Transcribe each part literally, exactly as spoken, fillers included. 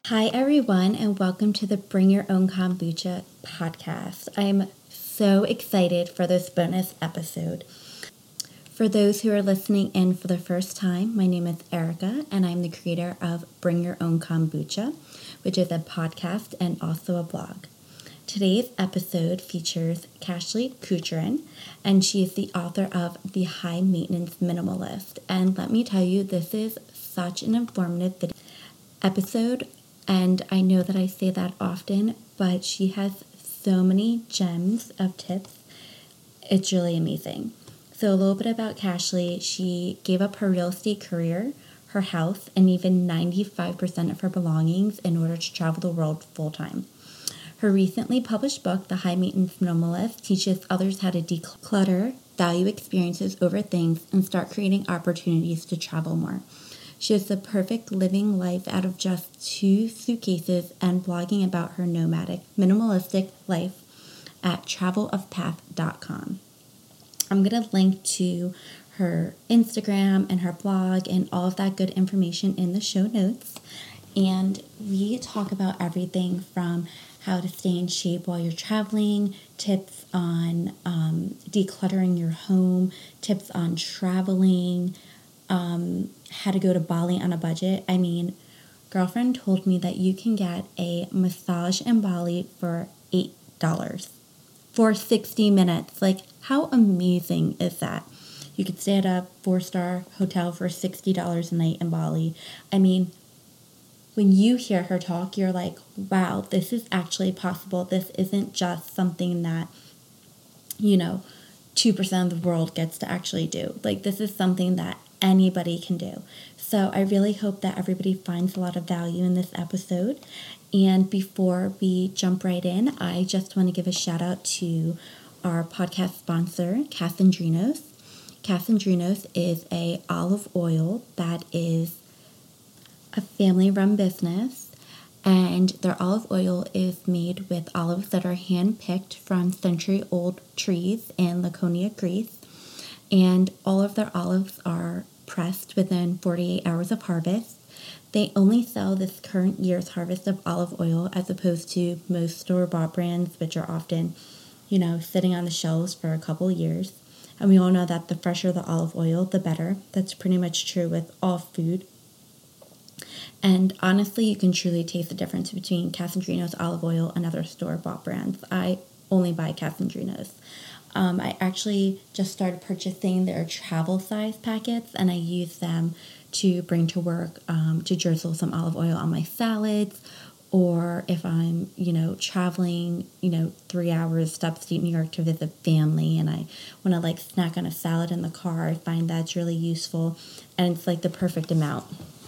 Hi, everyone, and welcome to the Bring Your Own Kombucha podcast. I am so excited for this bonus episode. For those who are listening in for the first time, my name is Erica, and I'm the creator of Bring Your Own Kombucha, which is a podcast and also a blog. Today's episode features Kashley Kucherin, and she is the author of The High Maintenance Minimalist. And let me tell you, this is such an informative video episode. And I know that I say that often, but she has so many gems of tips. It's really amazing. So a little bit about Kashley. She gave up her real estate career, her house, and even ninety-five percent of her belongings in order to travel the world full-time. Her recently published book, The High Maintenance Minimalist, teaches others how to declutter, value experiences over things, and start creating opportunities to travel more. She has the perfect living life out of just two suitcases and blogging about her nomadic, minimalistic life at travel of path dot com. I'm going to link to her Instagram and her blog and all of that good information in the show notes. And we talk about everything from how to stay in shape while you're traveling, tips on um, decluttering your home, tips on traveling, Um, how to go to Bali on a budget. I mean, girlfriend told me that you can get a massage in Bali for eight dollars for sixty minutes. Like, how amazing is that? You could stay at a four-star hotel for sixty dollars a night in Bali. I mean, when you hear her talk, you're like, wow, this is actually possible. This isn't just something that, you know, two percent of the world gets to actually do. Like, this is something that anybody can do. So I really hope that everybody finds a lot of value in this episode. And before we jump right in, I just want to give a shout out to our podcast sponsor, Kasandrinos. Kasandrinos is a olive oil that is a family-run business, and their olive oil is made with olives that are hand-picked from century-old trees in Laconia, Greece. And all of their olives are pressed within forty-eight hours of harvest. They only sell this current year's harvest of olive oil as opposed to most store-bought brands, which are often, you know, sitting on the shelves for a couple years. And we all know that the fresher the olive oil, the better. That's pretty much true with all food. And honestly, you can truly taste the difference between Kasandrinos olive oil and other store-bought brands. I only buy Kasandrinos. Um, I actually just started purchasing their travel size packets, and I use them to bring to work um, to drizzle some olive oil on my salads, or if I'm, you know, traveling, you know, three hours to upstate New York to visit family, and I want to like snack on a salad in the car. I find that's really useful, and it's like the perfect amount.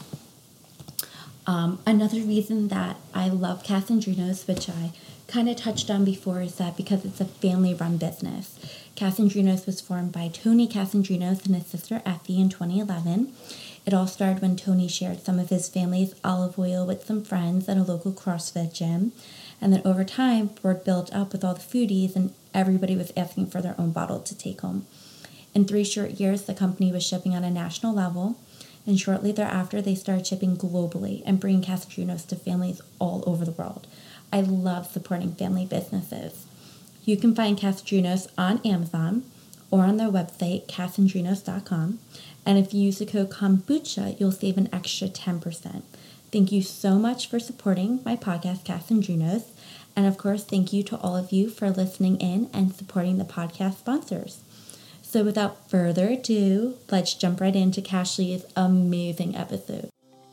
Um, another reason that I love Kasandrinos, which I kind of touched on before, is that because it's a family-run business. Kasandrinos was formed by Tony Kasandrinos and his sister Effie in twenty eleven. It all started when Tony shared some of his family's olive oil with some friends at a local CrossFit gym. And then over time, word built up with all the foodies, and everybody was asking for their own bottle to take home. In three short years, the company was shipping on a national level. And shortly thereafter, they started shipping globally and bringing Kasandrinos to families all over the world. I love supporting family businesses. You can find Kasandrinos on Amazon or on their website, kasandrinos dot com. And if you use the code kombucha, you'll save an extra ten percent. Thank you so much for supporting my podcast, Kasandrinos. And of course, thank you to all of you for listening in and supporting the podcast sponsors. So without further ado, let's jump right into Kashley's amazing episode.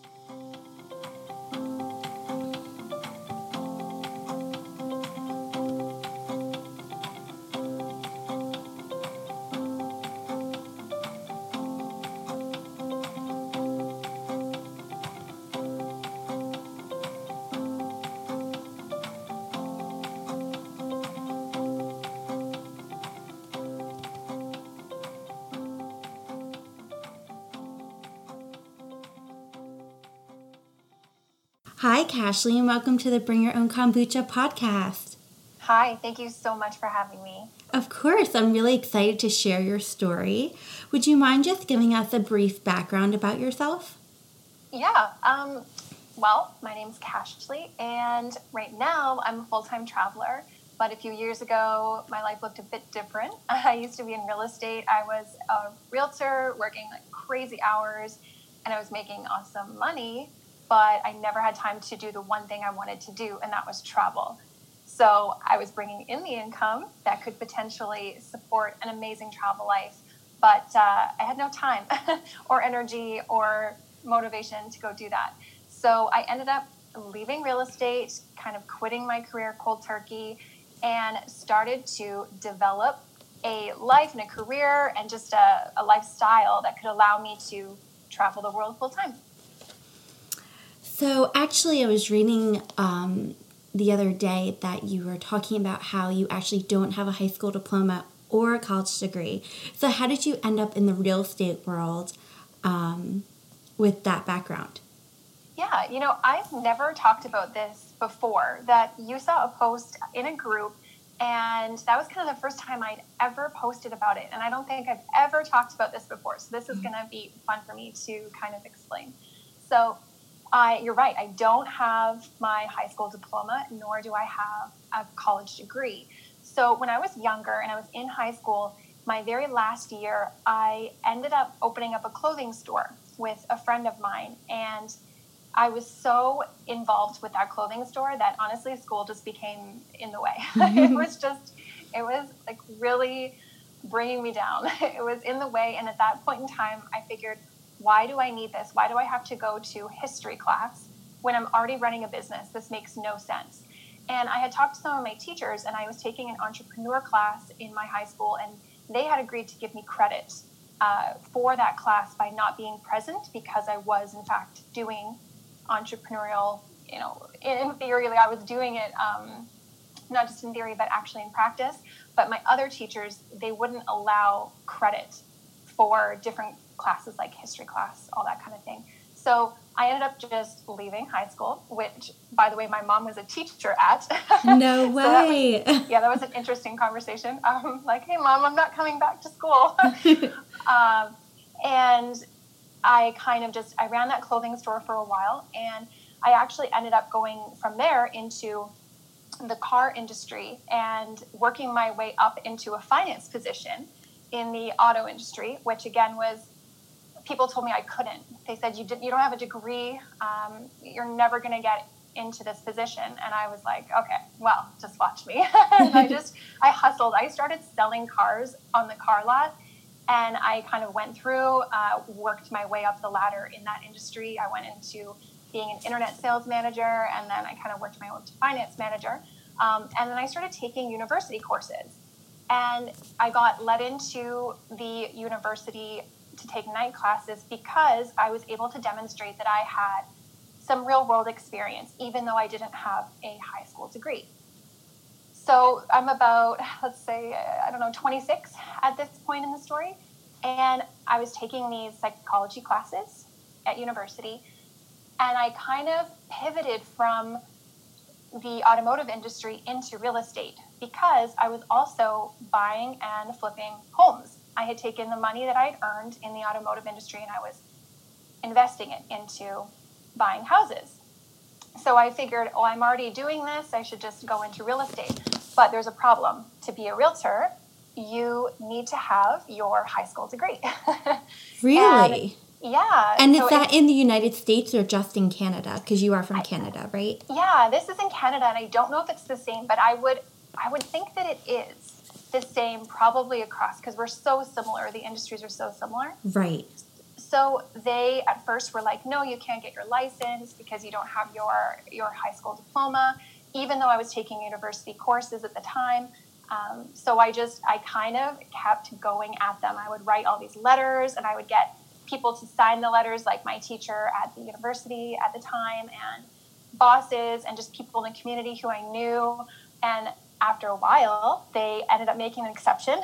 Hi, Kashley, and welcome to the Bring Your Own Kombucha podcast. Hi, thank you so much for having me. Of course, I'm really excited to share your story. Would you mind just giving us a brief background about yourself? Yeah, um, Well, my name's Cashley, and right now I'm a full-time traveler. But a few years ago, my life looked a bit different. I used to be in real estate. I was a realtor working like crazy hours, and I was making awesome money, but I never had time to do the one thing I wanted to do, and that was travel. So I was bringing in the income that could potentially support an amazing travel life, but uh, I had no time or energy or motivation to go do that. So I ended up leaving real estate, kind of quitting my career cold turkey, and started to develop a life and a career and just a, a lifestyle that could allow me to travel the world full time. So actually, I was reading um, the other day that you were talking about how you actually don't have a high school diploma or a college degree. So how did you end up in the real estate world um, with that background? Yeah, you know, I've never talked about this before, that you saw a post in a group, and that was kind of the first time I'd ever posted about it. And I don't think I've ever talked about this before. So this is going to be fun for me to kind of explain. So I, you're right. I don't have my high school diploma, nor do I have a college degree. So when I was younger and I was in high school, my very last year, I ended up opening up a clothing store with a friend of mine. And I was so involved with that clothing store that honestly school just became in the way. It was just, it was like really bringing me down. It was in the way. And at that point in time, I figured, why do I need this? Why do I have to go to history class when I'm already running a business? This makes no sense. And I had talked to some of my teachers, and I was taking an entrepreneur class in my high school, and they had agreed to give me credit uh, for that class by not being present, because I was in fact doing entrepreneurial, you know, in theory, like I was doing it, um, not just in theory, but actually in practice. But my other teachers, they wouldn't allow credit for different classes like history class, all that kind of thing. So I ended up just leaving high school, which, by the way, my mom was a teacher at. No way. So that was, yeah, that was an interesting conversation. Um, like, hey, Mom, I'm not coming back to school. um, and I kind of just, I ran that clothing store for a while, and I actually ended up going from there into the car industry and working my way up into a finance position in the auto industry, which again was, people told me I couldn't. They said, you didn't, you don't have a degree. Um, you're never going to get into this position. And I was like, okay, well, just watch me. And I just, I hustled. I started selling cars on the car lot. And I kind of went through, uh, worked my way up the ladder in that industry. I went into being an internet sales manager, and then I kind of worked my way up to finance manager. Um, and then I started taking university courses. And I got let into the university to take night classes because I was able to demonstrate that I had some real world experience, even though I didn't have a high school degree. So I'm about, let's say, I don't know, twenty-six at this point in the story. And I was taking these psychology classes at university. And I kind of pivoted from the automotive industry into real estate because I was also buying and flipping homes. I had taken the money that I had earned in the automotive industry and I was investing it into buying houses. So I figured, oh, I'm already doing this. I should just go into real estate. But there's a problem. To be a realtor, you need to have your high school degree. Really? And, yeah. And so is that in the United States or just in Canada? Because you are from I, Canada, right? Yeah, this is in Canada, and I don't know if it's the same, but I would I would think that it is the same probably across, because we're so similar. The industries are so similar. Right. So they at first were like, no, you can't get your license because you don't have your, your high school diploma, even though I was taking university courses at the time. Um, so I just, I kind of kept going at them. I would write all these letters and I would get people to sign the letters, like my teacher at the university at the time and bosses and just people in the community who I knew. And after a while, they ended up making an exception.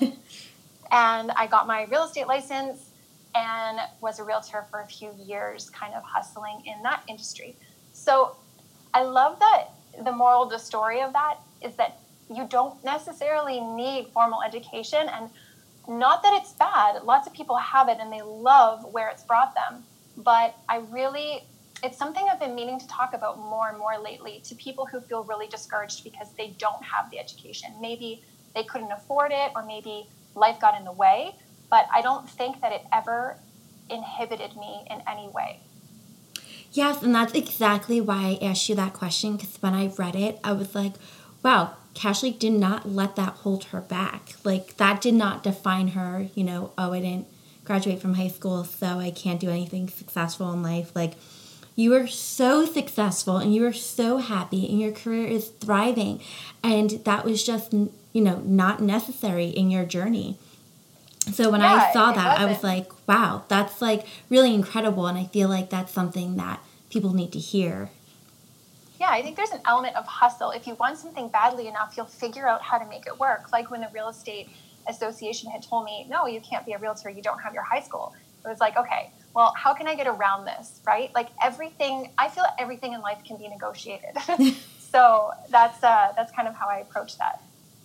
And I got my real estate license and was a realtor for a few years, kind of hustling in that industry. So I love that the moral of the story of that is that you don't necessarily need formal education, and not that it's bad. Lots of people have it and they love where it's brought them. But I really it's something I've been meaning to talk about more and more lately to people who feel really discouraged because they don't have the education. Maybe they couldn't afford it, or maybe life got in the way, but I don't think that it ever inhibited me in any way. Yes, and that's exactly why I asked you that question, because when I read it, I was like, wow, Cashley did not let that hold her back. Like, that did not define her, you know, oh, I didn't graduate from high school, so I can't do anything successful in life. Like, you are so successful and you are so happy and your career is thriving. And that was just, you know, not necessary in your journey. So when yeah, I saw that, I was like, wow, that's like really incredible. And I feel like that's something that people need to hear. Yeah, I think there's an element of hustle. If you want something badly enough, you'll figure out how to make it work. Like when the real estate association had told me, no, you can't be a realtor, you don't have your high school. It was like, okay, well, how can I get around this, right? Like everything, I feel everything in life can be negotiated. So that's uh, that's kind of how I approach that.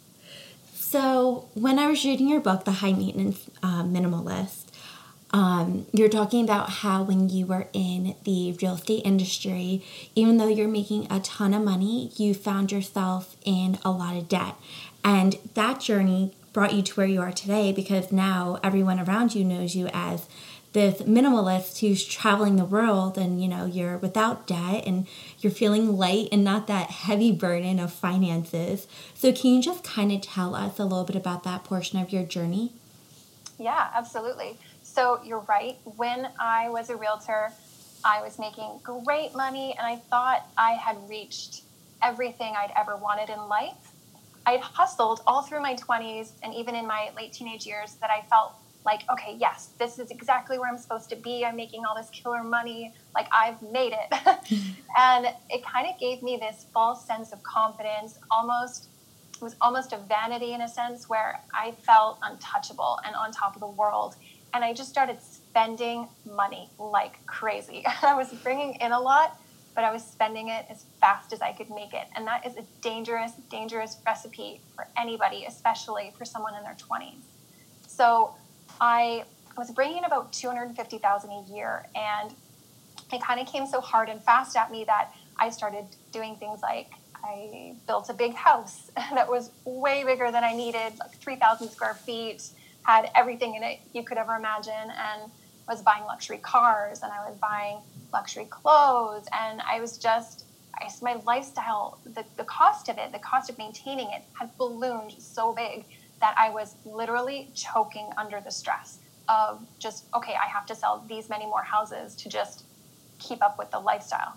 So when I was reading your book, The High Maintenance uh, Minimalist, um, you're talking about how when you were in the real estate industry, even though you're making a ton of money, you found yourself in a lot of debt. And that journey brought you to where you are today, because now everyone around you knows you as this minimalist who's traveling the world, and you know you're without debt and you're feeling light and not that heavy burden of finances. So can you just kind of tell us a little bit about that portion of your journey? Yeah, absolutely. So you're right. When I was a realtor, I was making great money and I thought I had reached everything I'd ever wanted in life. I'd hustled all through my twenties and even in my late teenage years that I felt like, okay, yes, this is exactly where I'm supposed to be. I'm making all this killer money. Like, I've made it. And it kind of gave me this false sense of confidence. Almost, it was almost a vanity in a sense, where I felt untouchable and on top of the world. And I just started spending money like crazy. I was bringing in a lot, but I was spending it as fast as I could make it. And that is a dangerous, dangerous recipe for anybody, especially for someone in their twenties. So I was bringing in about two hundred fifty thousand dollars a year, and it kind of came so hard and fast at me that I started doing things like I built a big house that was way bigger than I needed, like three thousand square feet, had everything in it you could ever imagine, and was buying luxury cars, and I was buying luxury clothes, and I was just, I, my lifestyle, the, the cost of it, the cost of maintaining it had ballooned so big that I was literally choking under the stress of just, okay, I have to sell these many more houses to just keep up with the lifestyle.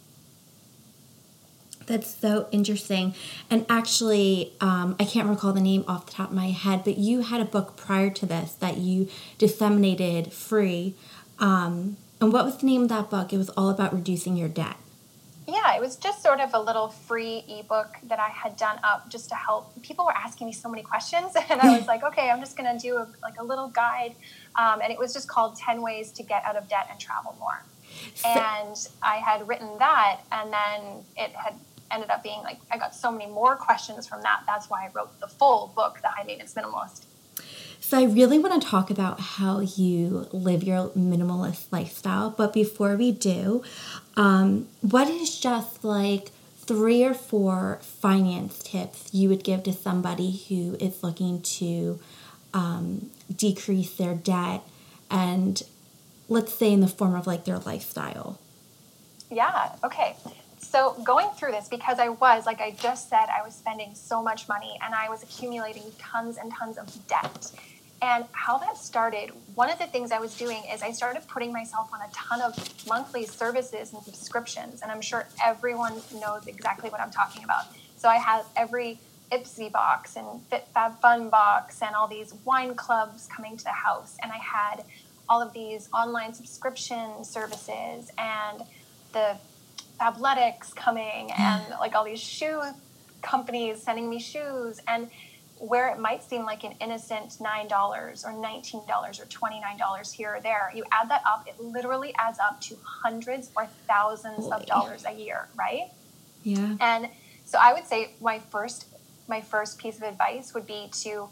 That's so interesting. And actually, um, I can't recall the name off the top of my head, but you had a book prior to this that you disseminated free. Um, and what was the name of that book? It was all about reducing your debt. Yeah, it was just sort of a little free ebook that I had done up just to help. People were asking me so many questions, and I was like, okay, I'm just going to do a, like a little guide. Um, and it was just called ten ways to Get Out of Debt and Travel More. So, and I had written that, and then it had ended up being like, I got so many more questions from that. That's why I wrote the full book, The High Maintenance Minimalist. So I really want to talk about how you live your minimalist lifestyle. But before we do, um, what is just like three or four finance tips you would give to somebody who is looking to um, decrease their debt, and let's say in the form of like their lifestyle? Yeah, okay. So going through this, because I was, like I just said, I was spending so much money and I was accumulating tons and tons of debt. And how that started, one of the things I was doing is I started putting myself on a ton of monthly services and subscriptions. And I'm sure everyone knows exactly what I'm talking about. So I had every Ipsy box and FitFabFun box and all these wine clubs coming to the house. And I had all of these online subscription services and the Fabletics coming and like all these shoe companies sending me shoes. And where it might seem like an innocent nine dollars or nineteen dollars or twenty-nine dollars here or there, you add that up, it literally adds up to hundreds or thousands of dollars a year, right? Yeah. And so I would say my first my first piece of advice would be to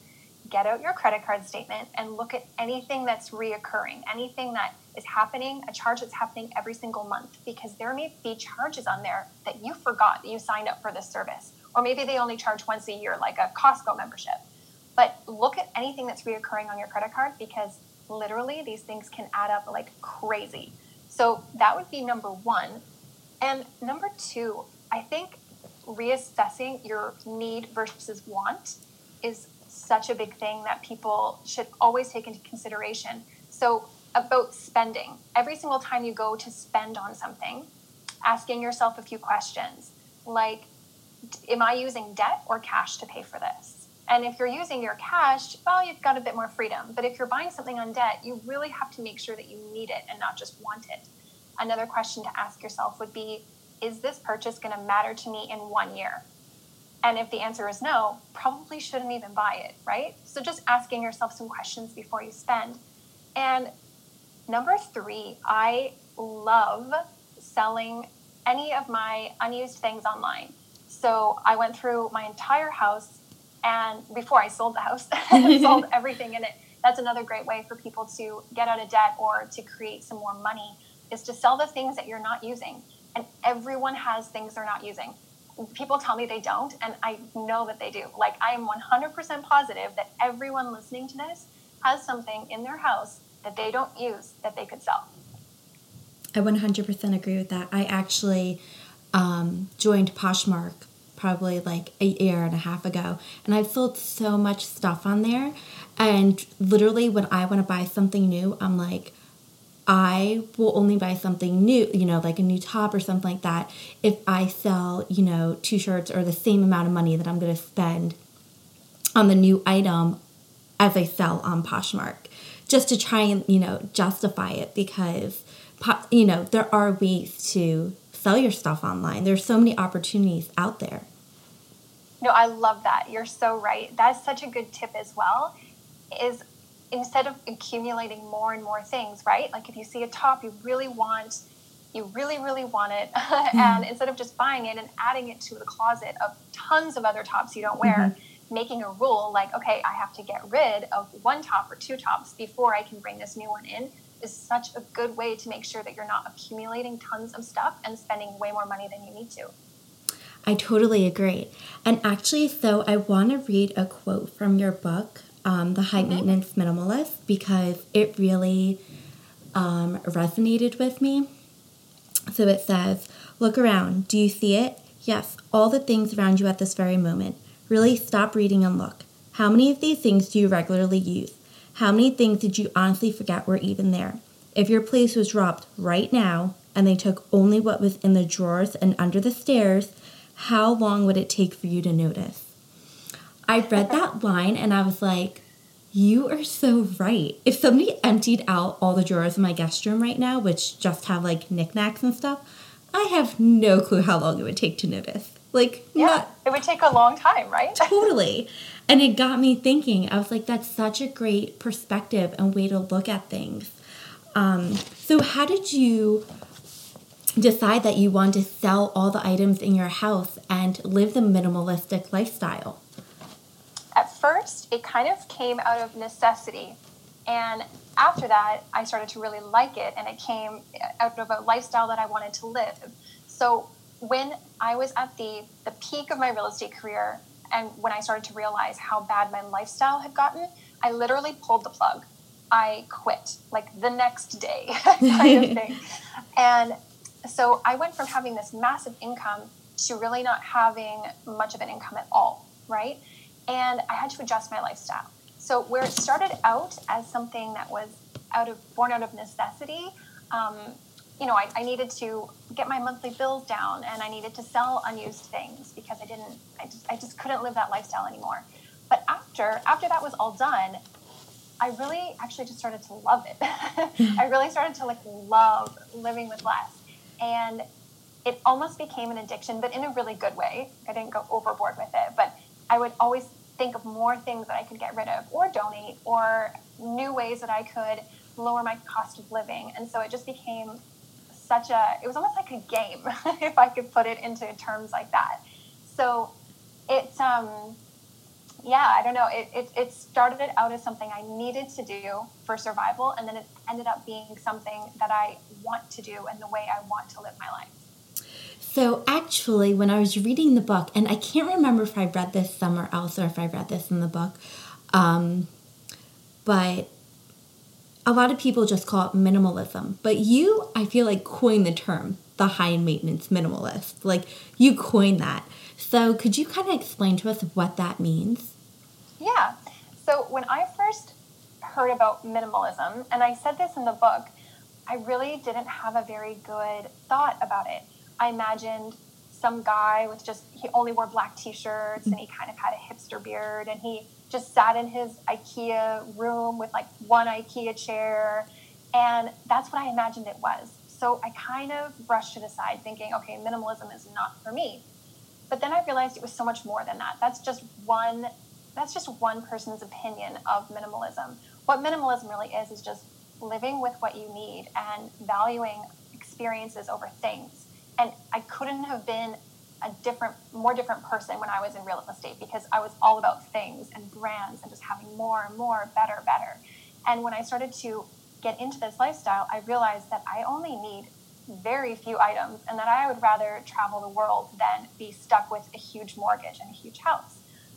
get out your credit card statement and look at anything that's reoccurring, anything that is happening, a charge that's happening every single month, because there may be charges on there that you forgot that you signed up for this service. Or maybe they only charge once a year, like a Costco membership. But look at anything that's reoccurring on your credit card, because literally these things can add up like crazy. So that would be number one. And number two, I think reassessing your need versus want is such a big thing that people should always take into consideration. So about spending, every single time you go to spend on something, asking yourself a few questions like, am I using debt or cash to pay for this? And if you're using your cash, well, you've got a bit more freedom. But if you're buying something on debt, you really have to make sure that you need it and not just want it. Another question to ask yourself would be, is this purchase going to matter to me in one year? And if the answer is no, probably shouldn't even buy it, right? So just asking yourself some questions before you spend. And number three, I love selling any of my unused things online. So I went through my entire house, and before I sold the house, sold everything in it. That's another great way for people to get out of debt or to create some more money, is to sell the things that you're not using. And everyone has things they're not using. People tell me they don't, and I know that they do. Like, I am one hundred percent positive that everyone listening to this has something in their house that they don't use that they could sell. I one hundred percent agree with that. I actually um, joined Poshmark probably like a year and a half ago, and I've sold so much stuff on there. And literally when I want to buy something new, I'm like, I will only buy something new, you know, like a new top or something like that, if I sell, you know, two shirts or the same amount of money that I'm going to spend on the new item as I sell on Poshmark, just to try and, you know, justify it, because, you know, there are ways to sell your stuff online. There's so many opportunities out there. No, I love that. You're so right. That's such a good tip as well, is instead of accumulating more and more things, right? Like if you see a top you really want, you really, really want it, mm-hmm. and instead of just buying it and adding it to the closet of tons of other tops you don't wear, mm-hmm. making a rule like, okay, I have to get rid of one top or two tops before I can bring this new one in, is such a good way to make sure that you're not accumulating tons of stuff and spending way more money than you need to. I totally agree. And actually, so I want to read a quote from your book, Um, The High Maintenance Minimalist, because it really um, resonated with me. So it says, look around. Do you see it? Yes, all the things around you at this very moment. Really stop reading and look. How many of these things do you regularly use? How many things did you honestly forget were even there? If your place was robbed right now and they took only what was in the drawers and under the stairs, how long would it take for you to notice? I read that line and I was like, you are so right. If somebody emptied out all the drawers in my guest room right now, which just have like knickknacks and stuff, I have no clue how long it would take to notice. Like, yeah, not, it would take a long time, right? Totally. And it got me thinking. I was like, that's such a great perspective and way to look at things. Um, so how did you decide that you wanted to sell all the items in your house and live the minimalistic lifestyle? At first, it kind of came out of necessity. And after that, I started to really like it. And it came out of a lifestyle that I wanted to live. So when I was at the, the peak of my real estate career, and when I started to realize how bad my lifestyle had gotten, I literally pulled the plug. I quit, like the next day kind of thing. And so I went from having this massive income to really not having much of an income at all, right? And I had to adjust my lifestyle. So where it started out as something that was out of born out of necessity, um, you know, I, I needed to get my monthly bills down, and I needed to sell unused things because I didn't, I just, I just couldn't live that lifestyle anymore. But after, after that was all done, I really actually just started to love it. I really started to like love living with less. And it almost became an addiction, but in a really good way. I didn't go overboard with it, but I would always think of more things that I could get rid of or donate, or new ways that I could lower my cost of living. And so it just became such a, it was almost like a game, if I could put it into terms like that. So it, um, yeah, I don't know. It, it, it started out as something I needed to do for survival, and then it ended up being something that I want to do and the way I want to live my life. So actually, when I was reading the book, and I can't remember if I read this somewhere else or if I read this in the book, um, but a lot of people just call it minimalism. But you, I feel like, coined the term, the high maintenance minimalist. Like, you coined that. So could you kind of explain to us what that means? Yeah. So when I first heard about minimalism, and I said this in the book, I really didn't have a very good thought about it. I imagined some guy with just, he only wore black t-shirts and he kind of had a hipster beard and he just sat in his IKEA room with like one IKEA chair. And that's what I imagined it was. So I kind of brushed it aside thinking, okay, minimalism is not for me. But then I realized it was so much more than that. That's just one, that's just one person's opinion of minimalism. What minimalism really is, is just living with what you need and valuing experiences over things. And I couldn't have been a different, more different person when I was in real estate because I was all about things and brands and just having more and more, better, better. And when I started to get into this lifestyle, I realized that I only need very few items and that I would rather travel the world than be stuck with a huge mortgage and a huge house.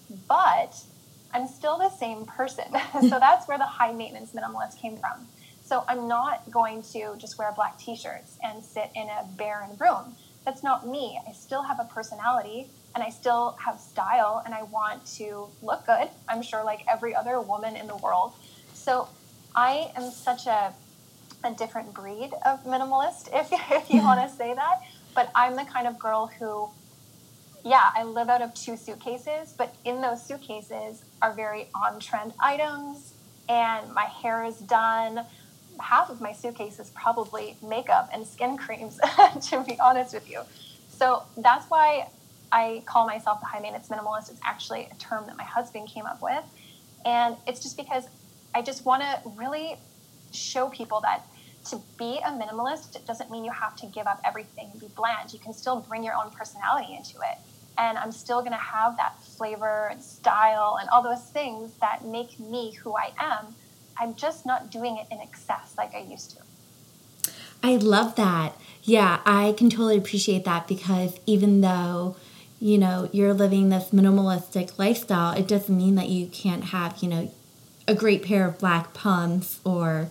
But I'm still the same person. So that's where the high maintenance minimalist came from. So I'm not going to just wear black t-shirts and sit in a barren room. That's not me. I still have a personality and I still have style and I want to look good. I'm sure like every other woman in the world. So I am such a, a different breed of minimalist, if, if you want to say that. But I'm the kind of girl who, yeah, I live out of two suitcases, but in those suitcases are very on-trend items and my hair is done. Half of my suitcase is probably makeup and skin creams, to be honest with you. So that's why I call myself the high maintenance minimalist. It's actually a term that my husband came up with. And it's just because I just want to really show people that to be a minimalist, it doesn't mean you have to give up everything and be bland. You can still bring your own personality into it. And I'm still going to have that flavor and style and all those things that make me who I am. I'm just not doing it in excess like I used to. I love that. Yeah, I can totally appreciate that because even though, you know, you're living this minimalistic lifestyle, it doesn't mean that you can't have, you know, a great pair of black pumps or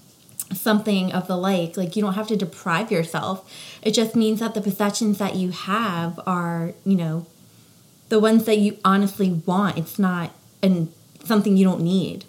something of the like. Like, you don't have to deprive yourself. It just means that the possessions that you have are, you know, the ones that you honestly want. It's not an, something you don't need.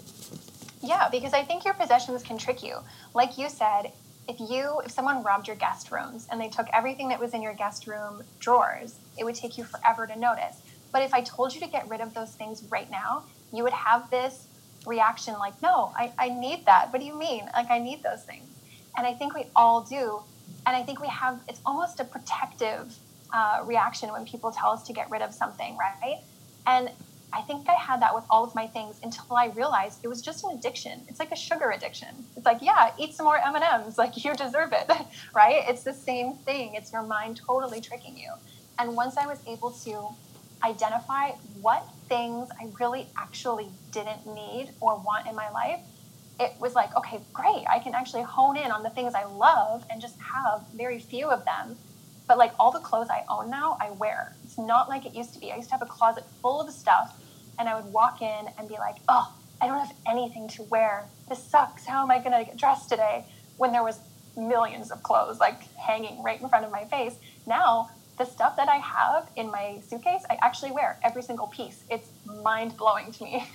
Yeah, because I think your possessions can trick you. Like you said, if you if someone robbed your guest rooms and they took everything that was in your guest room drawers, it would take you forever to notice. But if I told you to get rid of those things right now, you would have this reaction like, no, I, I need that. What do you mean? Like, I need those things. And I think we all do. And I think we have, it's almost a protective uh, reaction when people tell us to get rid of something, right? And I think I had that with all of my things until I realized it was just an addiction. It's like a sugar addiction. It's like, yeah, eat some more M and M's. Like, you deserve it, right? It's the same thing. It's your mind totally tricking you. And once I was able to identify what things I really actually didn't need or want in my life, it was like, okay, great. I can actually hone in on the things I love and just have very few of them. But like all the clothes I own now, I wear. It's not like it used to be. I used to have a closet full of stuff and I would walk in and be like, oh, I don't have anything to wear. This sucks. How am I going to get dressed today? When there was millions of clothes like hanging right in front of my face. Now, the stuff that I have in my suitcase, I actually wear every single piece. It's mind-blowing to me.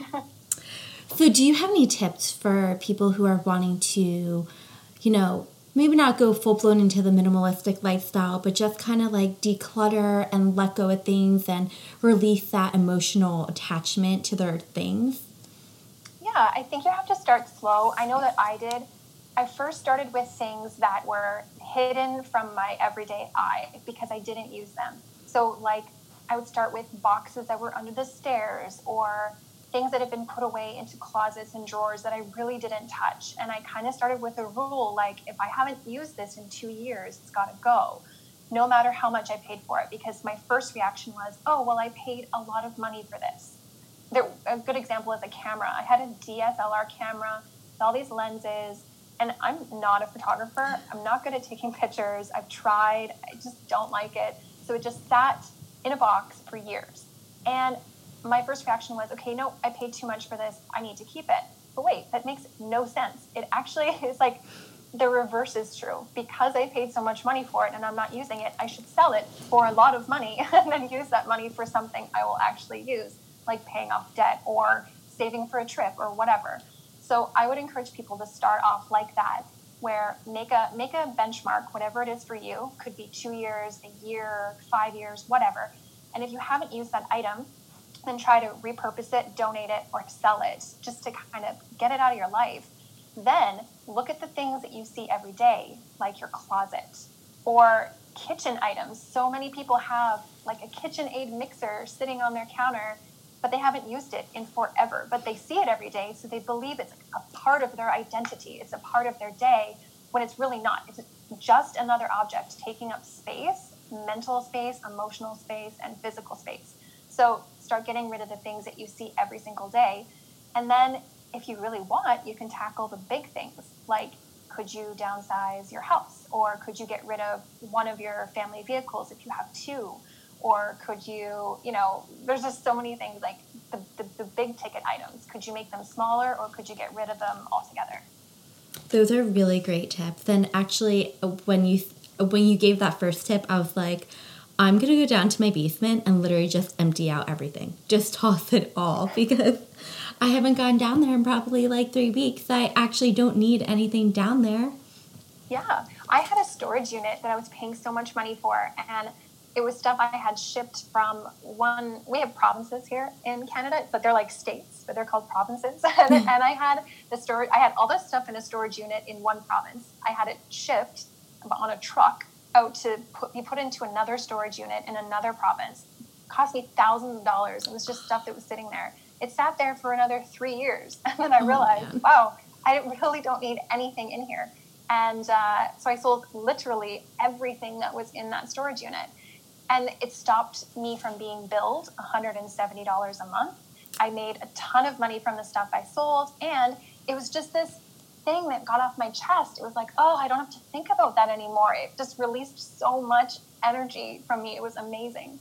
So do you have any tips for people who are wanting to, you know, maybe not go full-blown into the minimalistic lifestyle, but just kind of like declutter and let go of things and release that emotional attachment to their things? Yeah, I think you have to start slow. I know that I did. I first started with things that were hidden from my everyday eye because I didn't use them. So like I would start with boxes that were under the stairs or things that had been put away into closets and drawers that I really didn't touch. And I kind of started with a rule, like if I haven't used this in two years, it's got to go, no matter how much I paid for it. Because my first reaction was, oh, well, I paid a lot of money for this. there, a good example is a camera. I had a D S L R camera with all these lenses, and I'm not a photographer. I'm not good at taking pictures. I've tried. I just don't like it. So it just sat in a box for years. And my first reaction was, okay, no, I paid too much for this. I need to keep it. But wait, that makes no sense. It actually is like the reverse is true. Because I paid so much money for it and I'm not using it, I should sell it for a lot of money and then use that money for something I will actually use, like paying off debt or saving for a trip or whatever. So I would encourage people to start off like that, where make a make a benchmark, whatever it is for you. Could be two years, a year, five years, whatever. And if you haven't used that item, then try to repurpose it, donate it, or sell it, just to kind of get it out of your life. Then look at the things that you see every day, like your closet or kitchen items. So many people have like a KitchenAid mixer sitting on their counter, but they haven't used it in forever. But they see it every day, so they believe it's a part of their identity. It's a part of their day, when it's really not. It's just another object taking up space, mental space, emotional space, and physical space. So start getting rid of the things that you see every single day. And then if you really want, you can tackle the big things, like could you downsize your house? Or could you get rid of one of your family vehicles if you have two? Or could you, you know, there's just so many things, like the, the, the big ticket items. Could you make them smaller, or could you get rid of them altogether? Those are really great tips. And actually, when you when you gave that first tip, I was like, I'm going to go down to my basement and literally just empty out everything. Just toss it all, because I haven't gone down there in probably like three weeks. I actually don't need anything down there. Yeah. I had a storage unit that I was paying so much money for, and it was stuff I had shipped from one, we have provinces here in Canada, but they're like states, but they're called provinces. and, and I had the storage, I had all this stuff in a storage unit in one province. I had it shipped on a truck out to put, be put into another storage unit in another province. It cost me thousands of dollars. It was just stuff that was sitting there. It sat there for another three years. And then I realized, oh, wow, I really don't need anything in here. And uh, so I sold literally everything that was in that storage unit. And it stopped me from being billed one hundred seventy dollars a month. I made a ton of money from the stuff I sold. And it was just this thing that got off my chest. It was like, oh, I don't have to think about that anymore. It just released so much energy from me. It was amazing.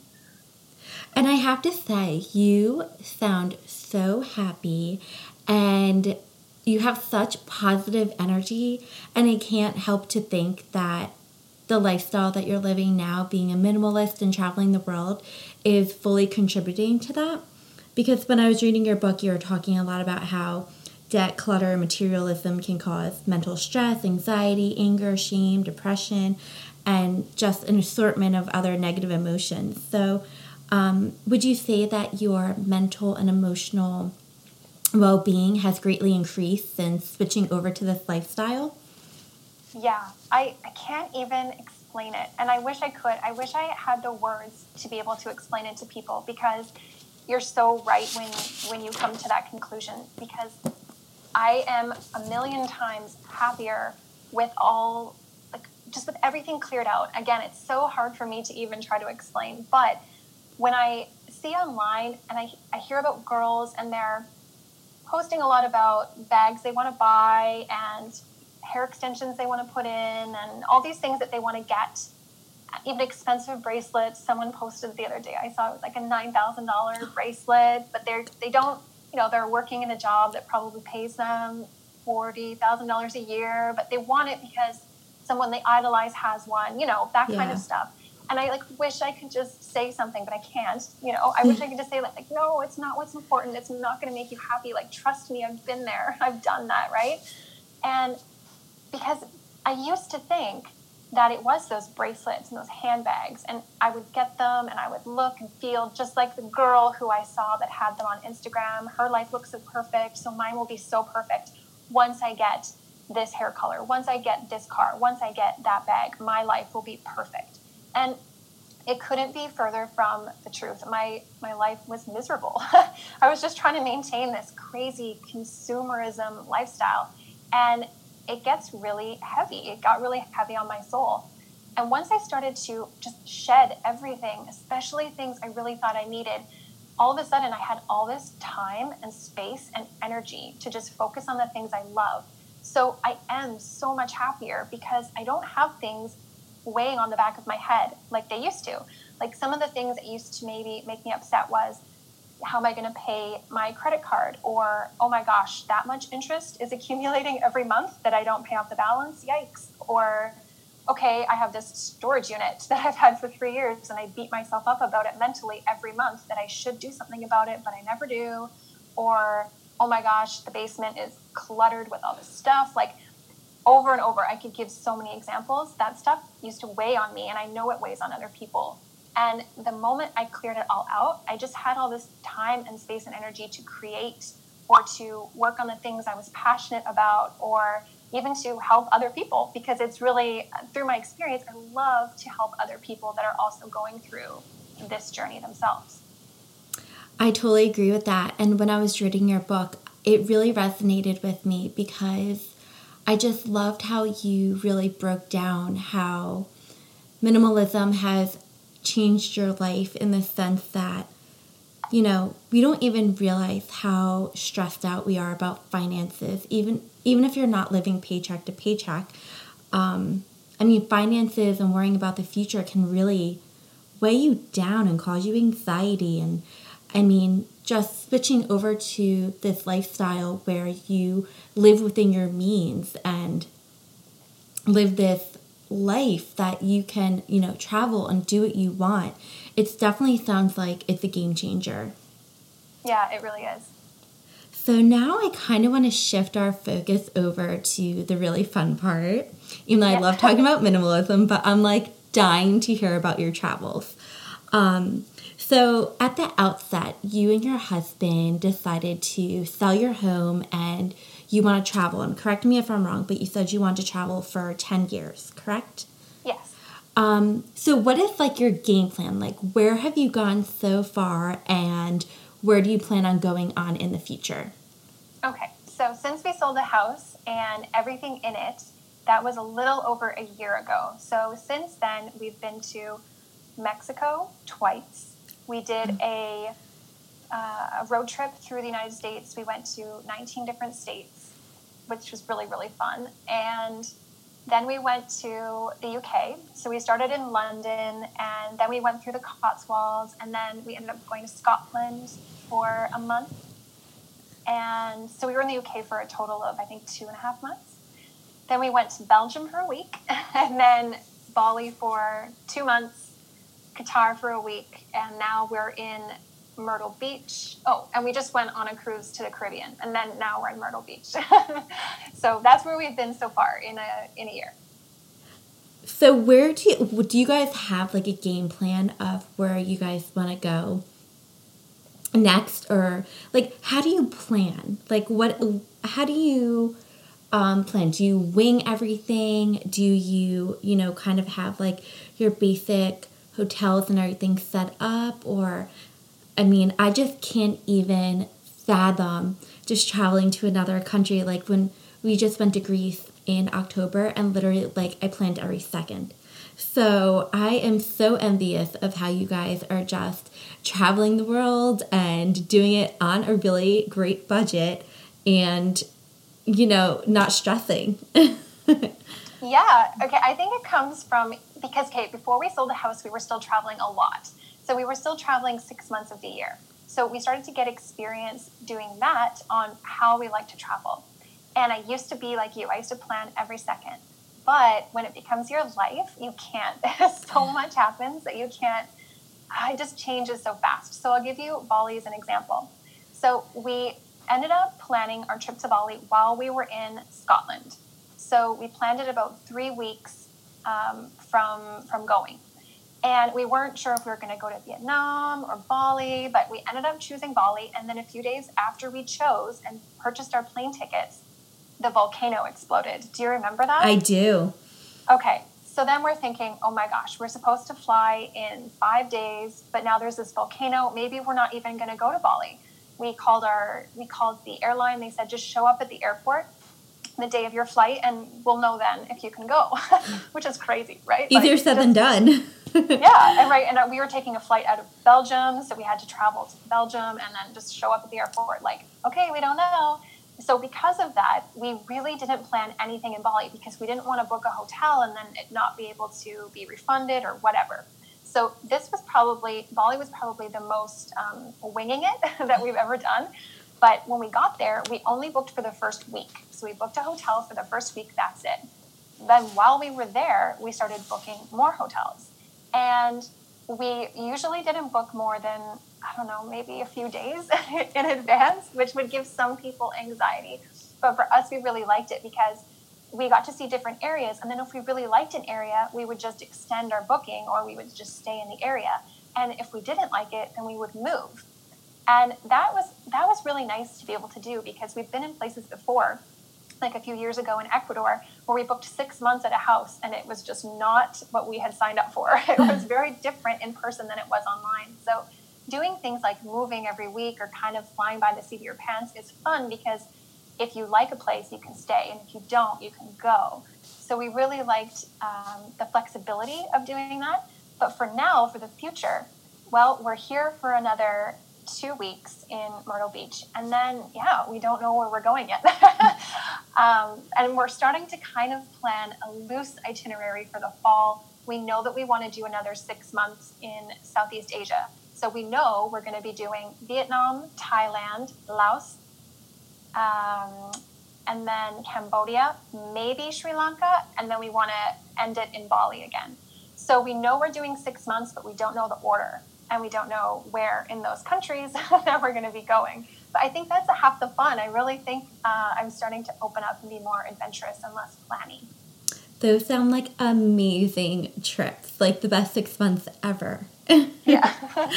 And I have to say, you sound so happy, and you have such positive energy. And I can't help to think that the lifestyle that you're living now, being a minimalist and traveling the world, is fully contributing to that. Because when I was reading your book, you were talking a lot about how debt, clutter, and materialism can cause mental stress, anxiety, anger, shame, depression, and just an assortment of other negative emotions. So um, would you say that your mental and emotional well-being has greatly increased since switching over to this lifestyle? Yeah, I, I can't even explain it. And I wish I could. I wish I had the words to be able to explain it to people, because you're so right when, when you come to that conclusion, because I am a million times happier with all, like, just with everything cleared out. Again, it's so hard for me to even try to explain. But when I see online and I, I hear about girls and they're posting a lot about bags they want to buy and hair extensions they want to put in and all these things that they want to get, even expensive bracelets. Someone posted the other day, I saw it was like a nine thousand dollars bracelet, but they're, they don't, you know, they're working in a job that probably pays them forty thousand dollars a year, but they want it because someone they idolize has one, you know, that yeah. kind of stuff. And I like wish I could just say something, but I can't, you know, I wish I could just say like, like, no, it's not what's important. It's not going to make you happy. Like, trust me, I've been there. I've done that. Right. And because I used to think that it was those bracelets and those handbags, and I would get them and I would look and feel just like the girl who I saw that had them on Instagram. Her life looks so perfect, so mine will be so perfect once I get this hair color, once I get this car, once I get that bag, my life will be perfect. And it couldn't be further from the truth. My my life was miserable. I was just trying to maintain this crazy consumerism lifestyle, and it gets really heavy. It got really heavy on my soul. And once I started to just shed everything, especially things I really thought I needed, all of a sudden I had all this time and space and energy to just focus on the things I love. So I am so much happier because I don't have things weighing on the back of my head like they used to. Like some of the things that used to maybe make me upset was, how am I going to pay my credit card? Or, oh my gosh, that much interest is accumulating every month that I don't pay off the balance. Yikes. Or, okay, I have this storage unit that I've had for three years and I beat myself up about it mentally every month that I should do something about it, but I never do. Or, oh my gosh, the basement is cluttered with all this stuff. Like over and over, I could give so many examples. That stuff used to weigh on me, and I know it weighs on other people. And the moment I cleared it all out, I just had all this time and space and energy to create or to work on the things I was passionate about, or even to help other people, because it's really, through my experience, I love to help other people that are also going through this journey themselves. I totally agree with that. And when I was reading your book, it really resonated with me because I just loved how you really broke down how minimalism has changed your life in the sense that, you know, we don't even realize how stressed out we are about finances, even even if you're not living paycheck to paycheck. Um, I mean, finances and worrying about the future can really weigh you down and cause you anxiety. And I mean, just switching over to this lifestyle where you live within your means and live this life that you can, you know, travel and do what you want. It definitely sounds like it's a game changer. Yeah, it really is. So now I kind of want to shift our focus over to the really fun part. Even though yeah. I love talking about minimalism, but I'm like dying to hear about your travels. Um, so at the outset, you and your husband decided to sell your home and you want to travel. And correct me if I'm wrong, but you said you want to travel for ten years, correct? Yes. Um, so what is like your game plan? Like where have you gone so far and where do you plan on going on in the future? Okay. So since we sold the house and everything in it, that was a little over a year ago. So since then, we've been to Mexico twice. We did a, uh, a road trip through the United States. We went to nineteen different states, which was really, really fun. And then we went to the U K. So we started in London, and then we went through the Cotswolds, and then we ended up going to Scotland for a month. And so we were in the U K for a total of, I think, two and a half months. Then we went to Belgium for a week, and then Bali for two months, Qatar for a week, and now we're in Myrtle Beach. Oh, and we just went on a cruise to the Caribbean, and then now we're in Myrtle Beach. So that's where we've been so far in a in a year. So where do you, do you guys have like a game plan of where you guys want to go next, or like how do you plan? Like what? How do you um, plan? Do you wing everything? Do you you know kind of have like your basic hotels and everything set up, or? I mean, I just can't even fathom just traveling to another country. Like when we just went to Greece in October and literally like I planned every second. So I am so envious of how you guys are just traveling the world and doing it on a really great budget and, you know, not stressing. Yeah. Okay. I think it comes from, because Kate, before we sold the house, we were still traveling a lot. So we were still traveling six months of the year. So we started to get experience doing that on how we like to travel. And I used to be like you. I used to plan every second. But when it becomes your life, you can't. So much happens that you can't. It just changes so fast. So I'll give you Bali as an example. So we ended up planning our trip to Bali while we were in Scotland. So we planned it about three weeks um, from from going. And we weren't sure if we were going to go to Vietnam or Bali, but we ended up choosing Bali. And then a few days after we chose and purchased our plane tickets, the volcano exploded. Do you remember that? I do. Okay. So then we're thinking, oh my gosh, we're supposed to fly in five days, but now there's this volcano. Maybe we're not even going to go to Bali. We called our, we called the airline. They said, just show up at the airport the day of your flight, and we'll know then if you can go, which is crazy, right? Easier like, said just, than done. yeah, and right, and we were taking a flight out of Belgium, so we had to travel to Belgium and then just show up at the airport like, okay, we don't know. So because of that, we really didn't plan anything in Bali because we didn't want to book a hotel and then it not be able to be refunded or whatever. So this was probably, Bali was probably the most um, winging it that we've ever done. But when we got there, we only booked for the first week. So we booked a hotel for the first week, that's it. Then while we were there, we started booking more hotels. And we usually didn't book more than, I don't know, maybe a few days in advance, which would give some people anxiety. But for us, we really liked it because we got to see different areas. And then if we really liked an area, we would just extend our booking or we would just stay in the area. And if we didn't like it, then we would move. And that was that was really nice to be able to do because we've been in places before, like a few years ago in Ecuador, where we booked six months at a house and it was just not what we had signed up for. It was very different in person than it was online. So doing things like moving every week or kind of flying by the seat of your pants is fun because if you like a place, you can stay. And if you don't, you can go. So we really liked um, the flexibility of doing that. But for now, for the future, well, we're here for another two weeks in Myrtle Beach. And then, yeah, we don't know where we're going yet. um, and we're starting to kind of plan a loose itinerary for the fall. We know that we want to do another six months in Southeast Asia. So we know we're going to be doing Vietnam, Thailand, Laos, um, and then Cambodia, maybe Sri Lanka, and then we want to end it in Bali again. So we know we're doing six months, but we don't know the order. And we don't know where in those countries that we're going to be going. But I think that's a half the fun. I really think uh, I'm starting to open up and be more adventurous and less planning. Those sound like amazing trips, like the best six months ever. Yeah.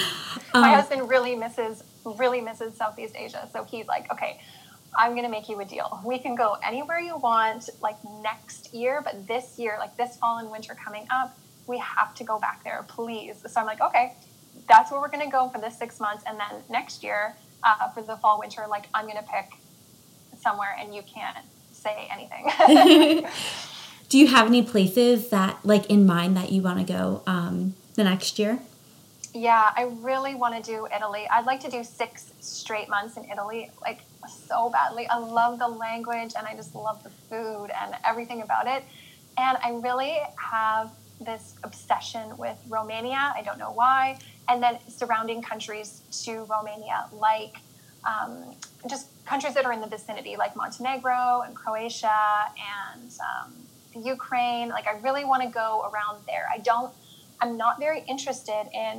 My um, husband really misses, really misses Southeast Asia. So he's like, okay, I'm going to make you a deal. We can go anywhere you want, like next year, but this year, like this fall and winter coming up, we have to go back there, please. So I'm like, okay. That's where we're going to go for this six months. And then next year, uh, for the fall, winter, like I'm going to pick somewhere and you can't say anything. Do you have any places that like in mind that you want to go um, the next year? Yeah, I really want to do Italy. I'd like to do six straight months in Italy, like so badly. I love the language and I just love the food and everything about it. And I really have this obsession with Romania. I don't know why. And then surrounding countries to Romania, like um, just countries that are in the vicinity, like Montenegro and Croatia and um, the Ukraine. Like I really want to go around there. I don't, I'm not very interested in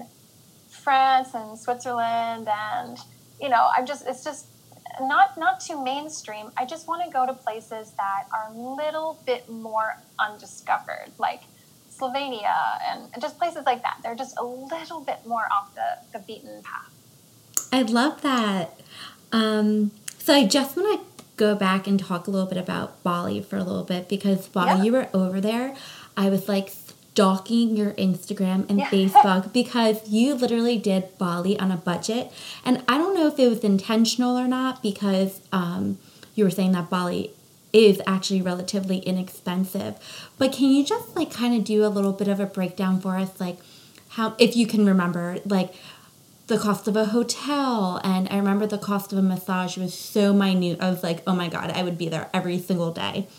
France and Switzerland and, you know, I'm just, it's just not, not too mainstream. I just want to go to places that are a little bit more undiscovered, like Slovenia and just places like that. They're just a little bit more off the, the beaten path. I love that. Um, so I just want to go back and talk a little bit about Bali for a little bit because while yeah. you were over there, I was like stalking your Instagram and yeah. Facebook because you literally did Bali on a budget. And I don't know if it was intentional or not because um, you were saying that Bali is actually relatively inexpensive. But can you just like kind of do a little bit of a breakdown for us, like how, if you can remember, like the cost of a hotel? And I remember the cost of a massage was so minute. I was like, oh my God, I would be there every single day.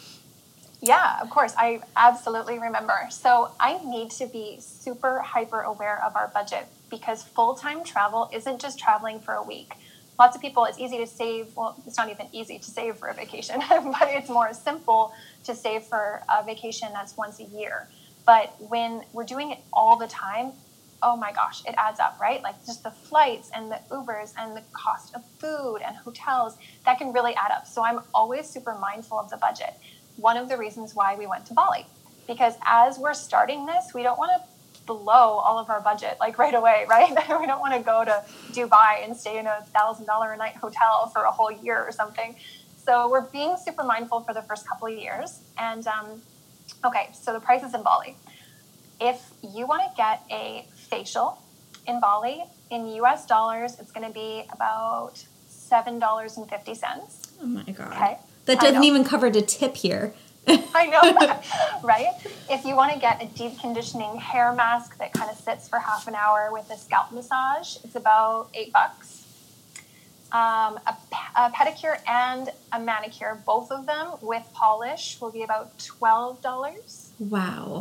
Yeah, of course. I absolutely remember. So I need to be super hyper aware of our budget because full-time travel isn't just traveling for a week. Lots of people, it's easy to save. Well, it's not even easy to save for a vacation, but it's more simple to save for a vacation that's once a year. But when we're doing it all the time, oh my gosh, it adds up, right? Like just the flights and the Ubers and the cost of food and hotels, that can really add up. So I'm always super mindful of the budget. One of the reasons why we went to Bali, because as we're starting this, we don't want to blow all of our budget like right away, right? We don't want to go to Dubai and stay in a thousand dollar a night hotel for a whole year or something. So we're being super mindful for the first couple of years. And um, okay, so the prices in Bali. If you want to get a facial in Bali in U S dollars, it's going to be about seven dollars and fifty cents. Oh my God. Okay. That doesn't even cover the tip here. I know, right? If you want to get a deep conditioning hair mask that kind of sits for half an hour with a scalp massage, it's about eight bucks. Um, a, a pedicure and a manicure, both of them with polish, will be about twelve dollars. Wow.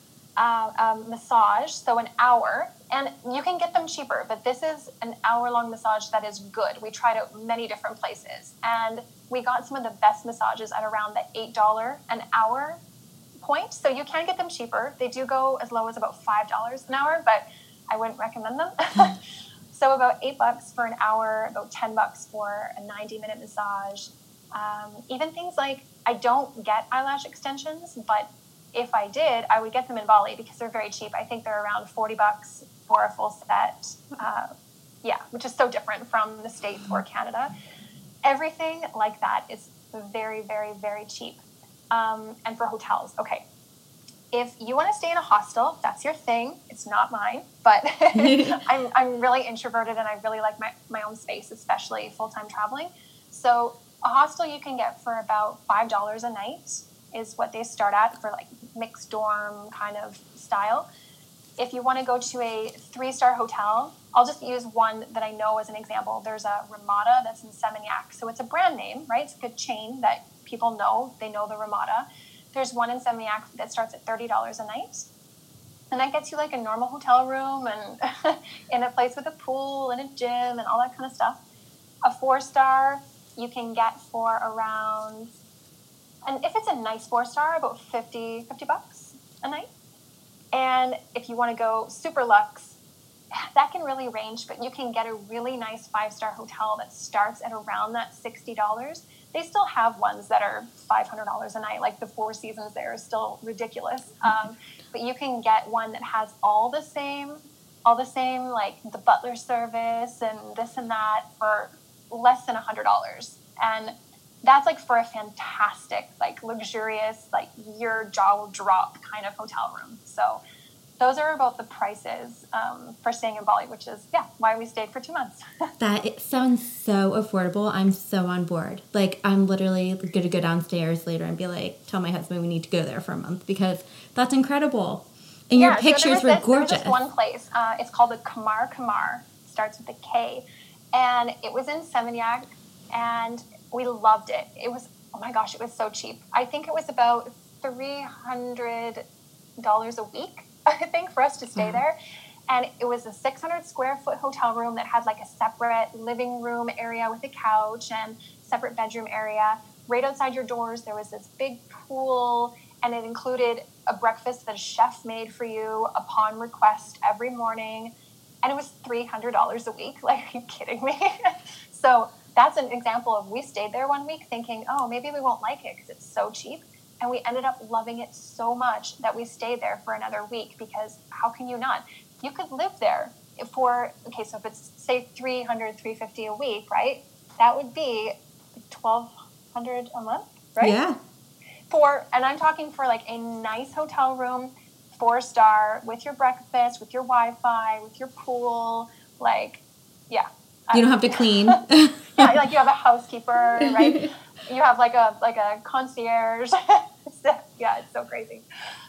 Uh, um, massage, so an hour, and you can get them cheaper, but this is an hour-long massage that is good. We tried out many different places, and we got some of the best massages at around the eight dollars an hour point, so you can get them cheaper. They do go as low as about five dollars an hour, but I wouldn't recommend them. So about eight bucks for an hour, about ten bucks for a ninety-minute massage. Um, even things like, I don't get eyelash extensions, but if I did, I would get them in Bali because they're very cheap. I think they're around forty bucks for a full set. Uh, yeah, which is so different from the States or Canada. Everything like that is very, very, very cheap. Um, and for hotels, okay. If you want to stay in a hostel, that's your thing. It's not mine, but I'm I'm really introverted and I really like my, my own space, especially full-time traveling. So a hostel you can get for about five dollars a night is what they start at for like mixed dorm kind of style. If you want to go to a three-star hotel, I'll just use one that I know as an example. There's a Ramada that's in Seminyak. So it's a brand name, right? It's a good chain that people know. They know the Ramada. There's one in Seminyak that starts at thirty dollars a night. And that gets you like a normal hotel room and in a place with a pool and a gym and all that kind of stuff. A four-star you can get for around, and if it's a nice four-star, about fifty, fifty bucks a night. And if you want to go super luxe, that can really range, but you can get a really nice five-star hotel that starts at around that sixty dollars. They still have ones that are five hundred dollars a night, like the Four Seasons there is still ridiculous. Um, but you can get one that has all the same, all the same, like the butler service and this and that for less than one hundred dollars. And that's like for a fantastic, like luxurious, like your jaw will drop kind of hotel room. So those are about the prices um, for staying in Bali, which is, yeah, why we stayed for two months. That it sounds so affordable. I'm so on board. Like, I'm literally going to go downstairs later and be like, tell my husband we need to go there for a month because that's incredible. And yeah, your pictures so were this, gorgeous. There was this one place. Uh, it's called the Kamar Kamar. It starts with a K. And it was in Seminyak, and we loved it. It was, oh my gosh, it was so cheap. I think it was about three hundred dollars a week, I think, for us to stay there. And it was a six hundred square foot hotel room that had like a separate living room area with a couch and separate bedroom area. Right outside your doors, there was this big pool, and it included a breakfast that a chef made for you upon request every morning. And it was three hundred dollars a week. Like, are you kidding me? So that's an example of, we stayed there one week thinking, oh, maybe we won't like it because it's so cheap. And we ended up loving it so much that we stayed there for another week, because how can you not? You could live there for, okay, so if it's, say, three hundred, three hundred fifty a week, right? That would be twelve hundred a month, right? Yeah. For, and I'm talking for like a nice hotel room, four star, with your breakfast, with your Wi-Fi, with your pool, like, yeah. You don't have to clean. Yeah, like you have a housekeeper, right? You have like a like a concierge. Yeah, it's so crazy.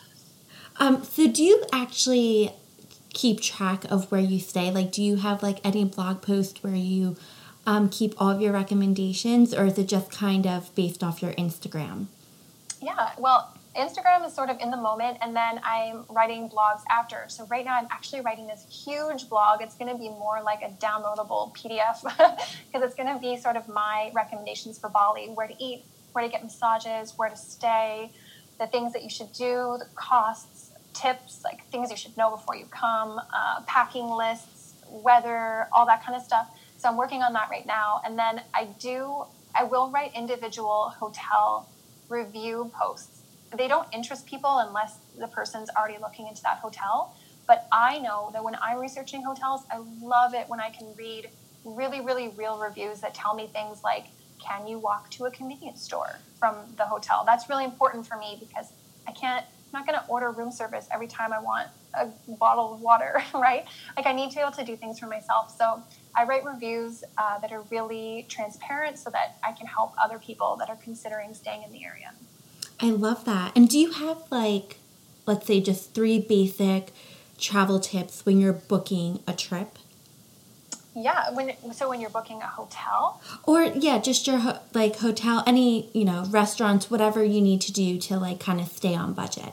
Um, so do you actually keep track of where you stay? Like, do you have like any blog post where you um, keep all of your recommendations, or is it just kind of based off your Instagram? Yeah, well, Instagram is sort of in the moment, and then I'm writing blogs after. So right now I'm actually writing this huge blog. It's going to be more like a downloadable P D F because it's going to be sort of my recommendations for Bali, where to eat, where to get massages, where to stay, the things that you should do, the costs, tips, like things you should know before you come, uh, packing lists, weather, all that kind of stuff. So I'm working on that right now. And then I do, I will write individual hotel review posts. They don't interest people unless the person's already looking into that hotel. But I know that when I'm researching hotels, I love it when I can read really, really real reviews that tell me things like, can you walk to a convenience store from the hotel? That's really important for me because I can't, I'm not going to order room service every time I want a bottle of water, right? Like I need to be able to do things for myself. So I write reviews uh, that are really transparent so that I can help other people that are considering staying in the area. I love that. And do you have like, let's say just three basic travel tips when you're booking a trip? Yeah. When so when you're booking a hotel, or yeah, just your ho- like hotel, any you know restaurants, whatever you need to do to like kind of stay on budget.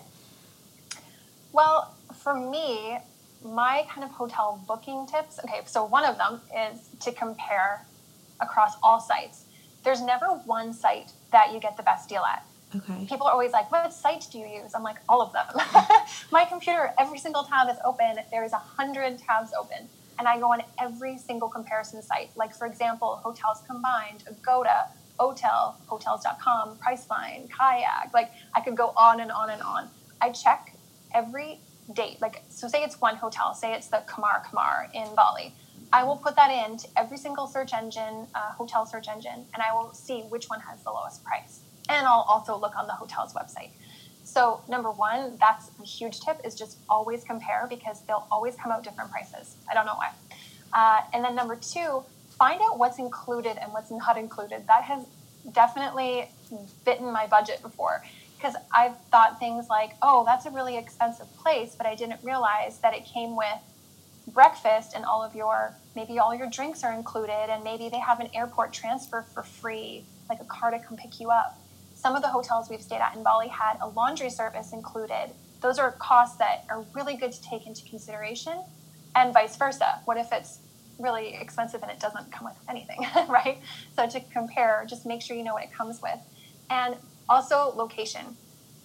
Well, for me, my kind of hotel booking tips. Okay, so one of them is to compare across all sites. There's never one site that you get the best deal at. Okay. People are always like, what site do you use? I'm like, all of them. My computer, every single tab is open. There's a hundred tabs open. And I go on every single comparison site. Like, for example, Hotels Combined, Agoda, Hotel, Hotels dot com, Priceline, Kayak. Like, I could go on and on and on. I check every date. Like, so say it's one hotel. Say it's the Kamar Kamar in Bali. I will put that into every single search engine, uh, hotel search engine, and I will see which one has the lowest price. And I'll also look on the hotel's website. So number one, that's a huge tip, is just always compare, because they'll always come out different prices. I don't know why. Uh, and then number two, find out what's included and what's not included. That has definitely bitten my budget before, because I've thought things like, oh, that's a really expensive place, but I didn't realize that it came with breakfast and all of your, maybe all your drinks are included, and maybe they have an airport transfer for free, like a car to come pick you up. Some of the hotels we've stayed at in Bali had a laundry service included. Those are costs that are really good to take into consideration, and vice versa. What if it's really expensive and it doesn't come with anything, right? So to compare, just make sure you know what it comes with. And also location.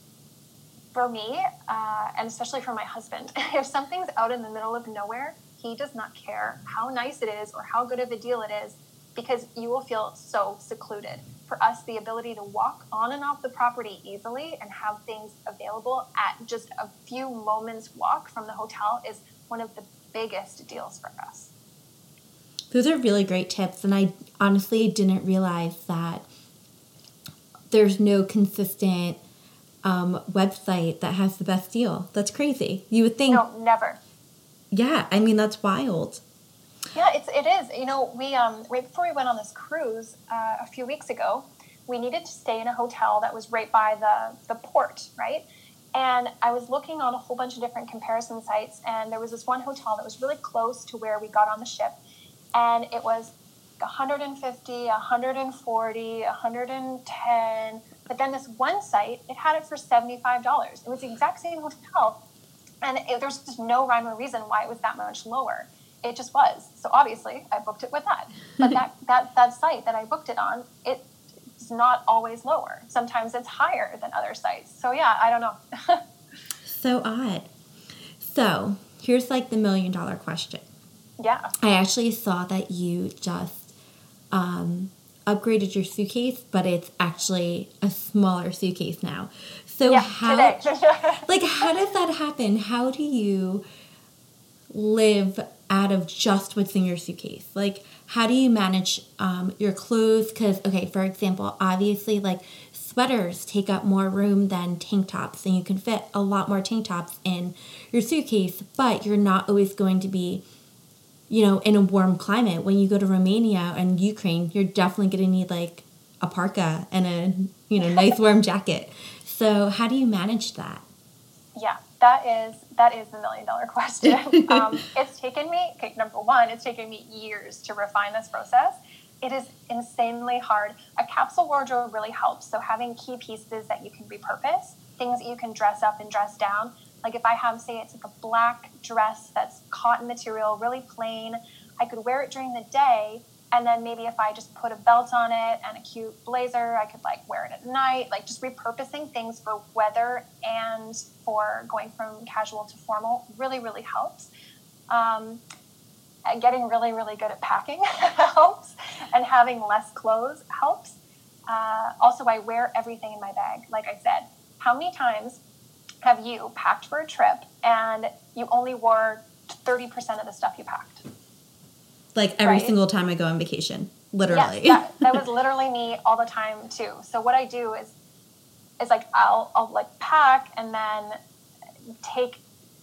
For me, uh, and especially for my husband, if something's out in the middle of nowhere, he does not care how nice it is or how good of a deal it is, because you will feel so secluded. For us, the ability to walk on and off the property easily and have things available at just a few moments walk from the hotel is one of the biggest deals for us. Those are really great tips, and I honestly didn't realize that there's no consistent um, website that has the best deal. That's crazy. You would think... No, never. Yeah, I mean, that's wild. Yeah, it's, it is. You know, we um, right before we went on this cruise uh, a few weeks ago, we needed to stay in a hotel that was right by the, the port, right? And I was looking on a whole bunch of different comparison sites, and there was this one hotel that was really close to where we got on the ship, and it was one hundred fifty, one hundred forty, one hundred ten, but then this one site, it had it for seventy-five dollars. It was the exact same hotel, and it, there was just no rhyme or reason why it was that much lower. It just was. So obviously, I booked it with that. But that, that, that site that I booked it on, it's not always lower. Sometimes it's higher than other sites. So yeah, I don't know. So odd. So here's like the million dollar question. Yeah. I actually saw that you just um, upgraded your suitcase, but it's actually a smaller suitcase now. So yeah, how, today. like, how does that happen? How do you live out of just what's in your suitcase? Like, how do you manage um, your clothes? Because, okay, for example, obviously, like, sweaters take up more room than tank tops, and you can fit a lot more tank tops in your suitcase, but you're not always going to be, you know, in a warm climate. When you go to Romania and Ukraine, you're definitely going to need, like, a parka and a, you know, nice warm jacket. So how do you manage that? Yeah, that is that is the million dollar question. um, it's taken me, okay, number one, it's taken me years to refine this process. It is insanely hard. A capsule wardrobe really helps. So having key pieces that you can repurpose, things that you can dress up and dress down. Like if I have, say, it's like a black dress that's cotton material, really plain, I could wear it during the day. And then maybe if I just put a belt on it and a cute blazer, I could like wear it at night. Like just repurposing things for weather and for going from casual to formal really, really helps. Um, getting really, really good at packing helps, and having less clothes helps. Uh, also, I wear everything in my bag. Like I said, how many times have you packed for a trip and you only wore thirty percent of the stuff you packed? Like every right? single time I go on vacation, literally. Yes, that, that was literally me all the time too. So what I do is, is like I'll I'll like pack and then take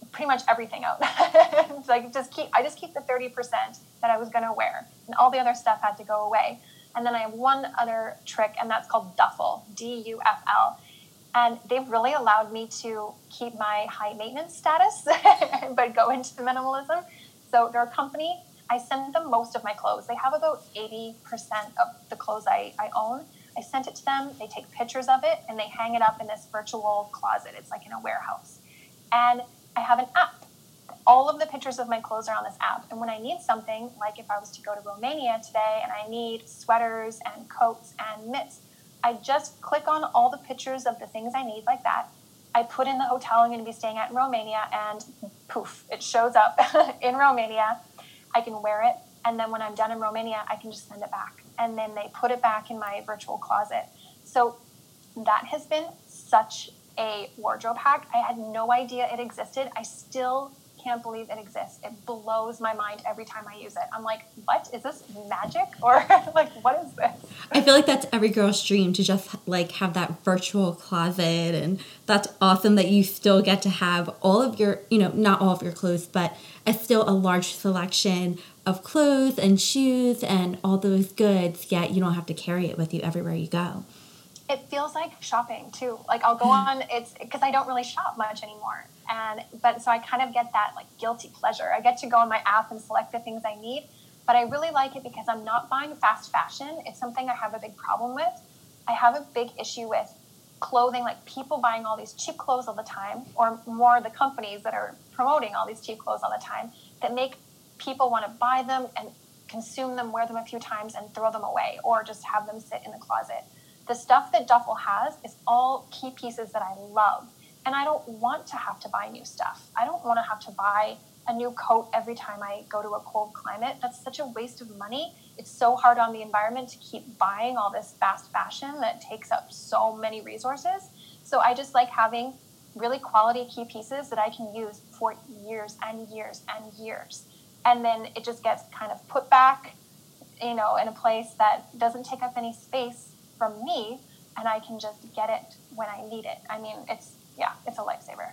pretty much everything out. Like just keep, I just keep the thirty percent that I was going to wear, and all the other stuff had to go away. And then I have one other trick, and that's called Duffel, D U F L. And they've really allowed me to keep my high maintenance status, but go into minimalism. So they're a company. I send them most of my clothes. They have about eighty percent of the clothes I, I own. I sent it to them. They take pictures of it, and they hang it up in this virtual closet. It's like in a warehouse. And I have an app. All of the pictures of my clothes are on this app. And when I need something, like if I was to go to Romania today and I need sweaters and coats and mitts, I just click on all the pictures of the things I need like that. I put in the hotel I'm going to be staying at in Romania, and poof, it shows up in Romania. I can wear it. And then when I'm done in Romania, I can just send it back. And then they put it back in my virtual closet. So that has been such a wardrobe hack. I had no idea it existed. I still can't believe it exists. It blows my mind every time I use it. I'm like, what? Is this magic? Or like, what is this? I feel like that's every girl's dream, to just like have that virtual closet. And that's awesome that you still get to have all of your, you know, not all of your clothes, but a still a large selection of clothes and shoes and all those goods, yet you don't have to carry it with you everywhere you go. It feels like shopping too. Like I'll go on, it's because I don't really shop much anymore. And, but so I kind of get that like guilty pleasure. I get to go on my app and select the things I need, but I really like it because I'm not buying fast fashion. It's something I have a big problem with. I have a big issue with clothing, like people buying all these cheap clothes all the time, or more the companies that are promoting all these cheap clothes all the time that make people want to buy them and consume them, wear them a few times and throw them away, or just have them sit in the closet. The stuff that Duffel has is all key pieces that I love. And I don't want to have to buy new stuff. I don't want to have to buy a new coat every time I go to a cold climate. That's such a waste of money. It's so hard on the environment to keep buying all this fast fashion that takes up so many resources. So I just like having really quality key pieces that I can use for years and years and years. And then it just gets kind of put back, you know, in a place that doesn't take up any space from me, and I can just get it when I need it. I mean, it's, yeah, it's a lifesaver.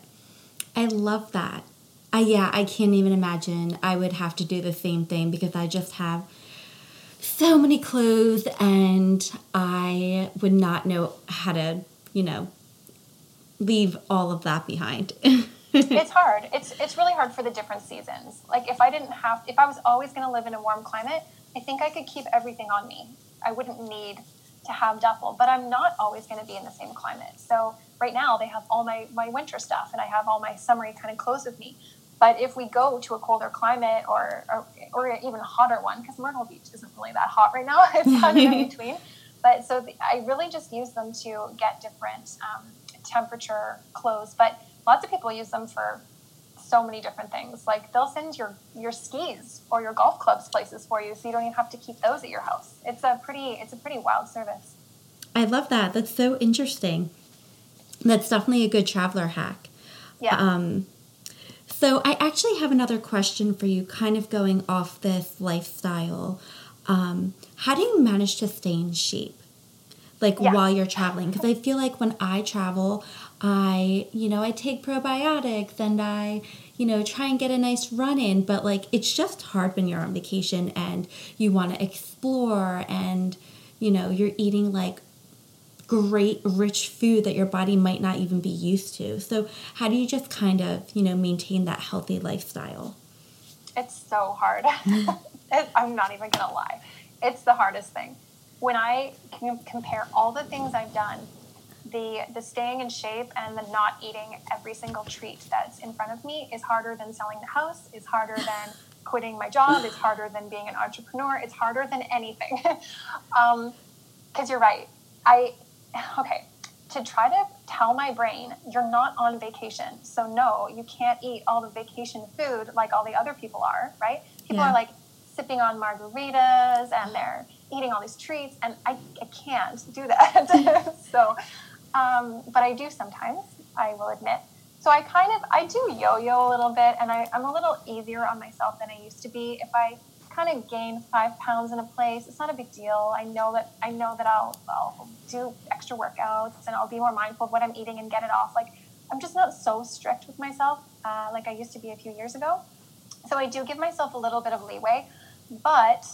I love that. I, yeah, I can't even imagine. I would have to do the same thing because I just have so many clothes and I would not know how to, you know, leave all of that behind. It's hard. It's it's really hard for the different seasons. Like if I didn't have, if I was always going to live in a warm climate, I think I could keep everything on me. I wouldn't need to have Duffel, but I'm not always going to be in the same climate. So right now they have all my, my winter stuff and I have all my summery kind of clothes with me. But if we go to a colder climate or or, or even a hotter one, because Myrtle Beach isn't really that hot right now, it's kind of in between. But so the, I really just use them to get different um, temperature clothes. But lots of people use them for so many different things. Like they'll send your, your skis or your golf clubs places for you, so you don't even have to keep those at your house. It's a pretty it's a pretty wild service. I love that. That's so interesting. That's definitely a good traveler hack. Yeah. Um, so I actually have another question for you, kind of going off this lifestyle. Um, how do you manage to stay in shape? Like yeah. while you're traveling? Because I feel like when I travel, I, you know, I take probiotics and I, you know, try and get a nice run in, but like, it's just hard when you're on vacation and you want to explore and, you know, you're eating like great, rich food that your body might not even be used to. So how do you just kind of, you know, maintain that healthy lifestyle? It's so hard. it, I'm not even going to lie. It's the hardest thing. When I can compare all the things I've done, the the staying in shape and the not eating every single treat that's in front of me is harder than selling the house, is harder than quitting my job, it's harder than being an entrepreneur, it's harder than anything. um, because you're right. I, okay, to try to tell my brain, you're not on vacation. So no, you can't eat all the vacation food like all the other people are, right? People yeah. are like sipping on margaritas and they're eating all these treats, and I, I can't do that. so, um, but I do sometimes, I will admit. So I kind of, I do yo-yo a little bit, and I, I'm a little easier on myself than I used to be. If I kind of gain five pounds in a place, it's not a big deal. I know that, I know that I'll, I'll do extra workouts, and I'll be more mindful of what I'm eating and get it off. Like, I'm just not so strict with myself uh, like I used to be a few years ago. So I do give myself a little bit of leeway, but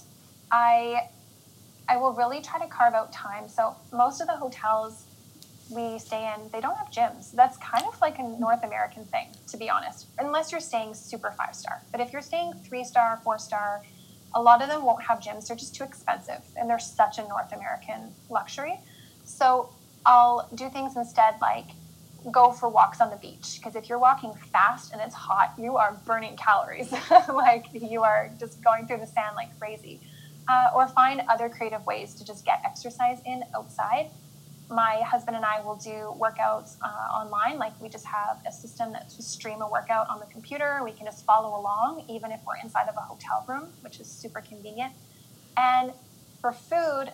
I I will really try to carve out time. So most of the hotels we stay in, they don't have gyms. That's kind of like a North American thing, to be honest, unless you're staying super five star. But if you're staying three star, four star, a lot of them won't have gyms. They're just too expensive, and they're such a North American luxury. So I'll do things instead like go for walks on the beach, because if you're walking fast and it's hot, you are burning calories. Like you are just going through the sand like crazy. Uh, or find other creative ways to just get exercise in outside. My husband and I will do workouts uh, online. Like we just have a system that just stream a workout on the computer. We can just follow along, even if we're inside of a hotel room, which is super convenient. And for food,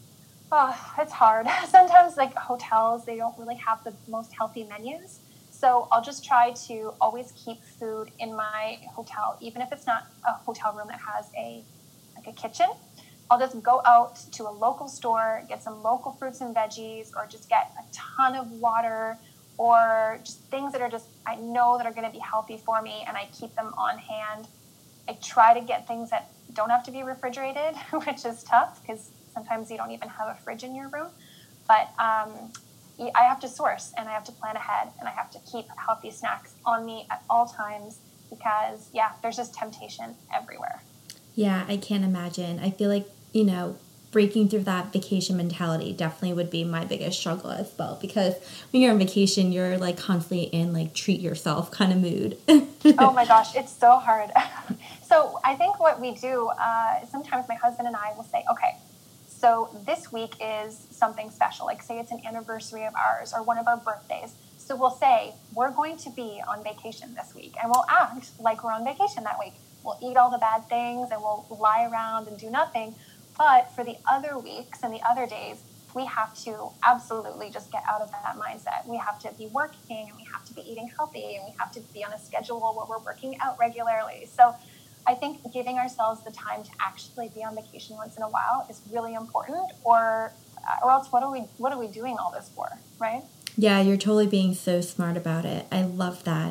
oh, it's hard. Sometimes like hotels, they don't really have the most healthy menus. So I'll just try to always keep food in my hotel, even if it's not a hotel room that has a like a kitchen. I'll just go out to a local store, get some local fruits and veggies, or just get a ton of water, or just things that are just, I know that are going to be healthy for me, and I keep them on hand. I try to get things that don't have to be refrigerated, which is tough because sometimes you don't even have a fridge in your room. But um, I have to source, and I have to plan ahead, and I have to keep healthy snacks on me at all times because, yeah, there's just temptation everywhere. Yeah, I can't imagine. I feel like, you know, breaking through that vacation mentality definitely would be my biggest struggle as well, because when you're on vacation, you're like constantly in like treat yourself kind of mood. Oh my gosh, it's so hard. So I think what we do, uh, sometimes my husband and I will say, okay, so this week is something special. Like say it's an anniversary of ours or one of our birthdays. So we'll say, we're going to be on vacation this week, and we'll act like we're on vacation that week. We'll eat all the bad things and we'll lie around and do nothing. But for the other weeks and the other days, we have to absolutely just get out of that mindset. We have to be working, and we have to be eating healthy, and we have to be on a schedule where we're working out regularly. So I think giving ourselves the time to actually be on vacation once in a while is really important, or or else what are we what are we doing all this for, right? Yeah, you're totally being so smart about it. I love that.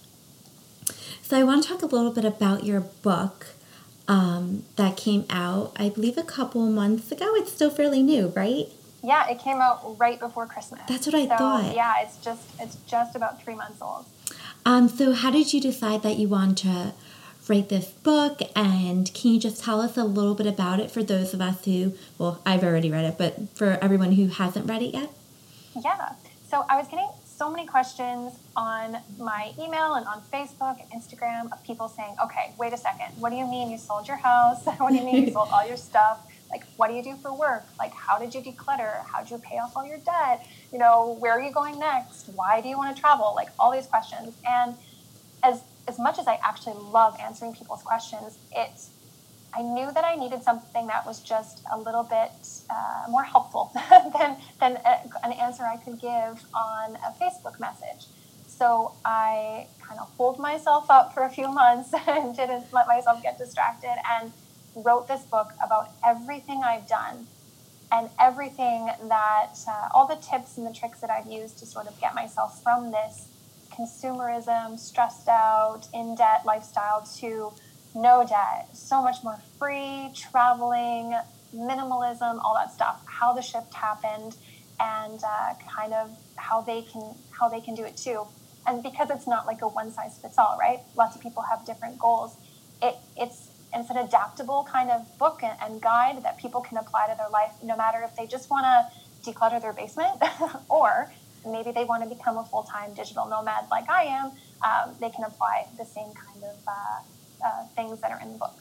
So I want to talk a little bit about your book um, that came out, I believe, a couple months ago. It's still fairly new, right? Yeah, it came out right before Christmas. That's what I so, thought. Yeah, it's just it's just about three months old. Um, so how did you decide that you want to write this book? And can you just tell us a little bit about it for those of us who, well, I've already read it, but for everyone who hasn't read it yet? Yeah. So I was getting so many questions on my email and on Facebook and Instagram of people saying, okay, wait a second. What do you mean you sold your house? What do you mean you sold all your stuff? Like, what do you do for work? Like, how did you declutter? How did you pay off all your debt? You know, where are you going next? Why do you want to travel? Like all these questions. And as, as much as I actually love answering people's questions, it's, I knew that I needed something that was just a little bit uh, more helpful than, than a, an answer I could give on a Facebook message. So I kind of pulled myself up for a few months and didn't let myself get distracted and wrote this book about everything I've done and everything that, uh, all the tips and the tricks that I've used to sort of get myself from this consumerism, stressed out, in-debt lifestyle to no debt, so much more free, traveling, minimalism, all that stuff, how the shift happened, and uh, kind of how they can how they can do it too. And because it's not like a one-size-fits-all, right? Lots of people have different goals. It, it's it's an adaptable kind of book and, and guide that people can apply to their life, no matter if they just want to declutter their basement or maybe they want to become a full-time digital nomad like I am. Um, they can apply the same kind of uh, Uh, things that are in the book.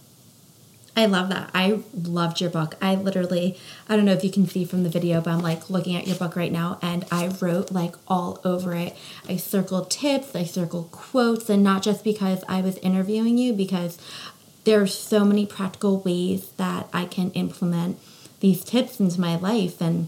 I love that. I loved your book. I literally, I don't know if you can see from the video, but I'm like looking at your book right now, and I wrote like all over it. I circled tips, I circled quotes, and not just because I was interviewing you, because there are so many practical ways that I can implement these tips into my life. And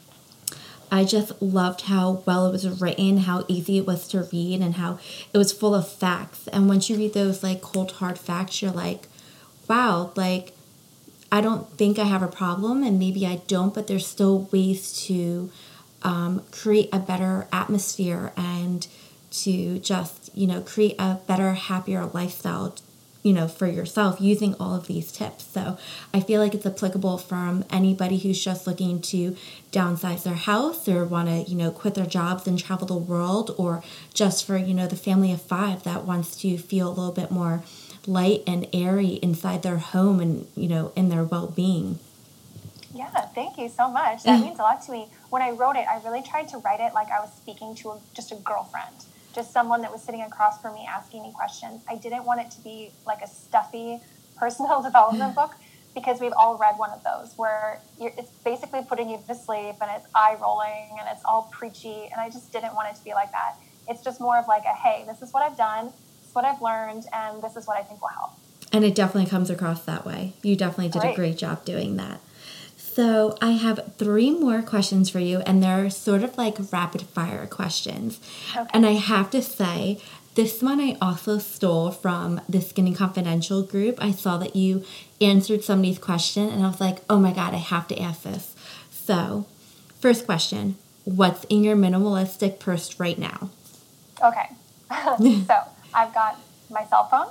I just loved how well it was written, how easy it was to read, and how it was full of facts. And once you read those like cold hard facts, you're like, wow, like I don't think I have a problem, and maybe I don't, but there's still ways to um, create a better atmosphere and to just, you know, create a better, happier lifestyle, you know, for yourself using all of these tips. So I feel like it's applicable from anybody who's just looking to downsize their house or want to, you know, quit their jobs and travel the world, or just for, you know, the family of five that wants to feel a little bit more light and airy inside their home and, you know, in their well-being. Yeah, thank you so much. That means a lot to me. When I wrote it, I really tried to write it like I was speaking to a, just a girlfriend, just someone that was sitting across from me asking me questions. I didn't want it to be like a stuffy personal development book, because we've all read one of those where you're, it's basically putting you to sleep and it's eye rolling and it's all preachy. And I just didn't want it to be like that. It's just more of like a, hey, this is what I've done, this is what I've learned, and this is what I think will help. And it definitely comes across that way. You definitely did Great. a great job doing that. So I have three more questions for you, and they're sort of like rapid fire questions. Okay. And I have to say, this one I also stole from the Skinny Confidential group. I saw that you answered somebody's question, and I was like, oh my God, I have to ask this. So, first question, what's in your minimalistic purse right now? Okay. So I've got my cell phone,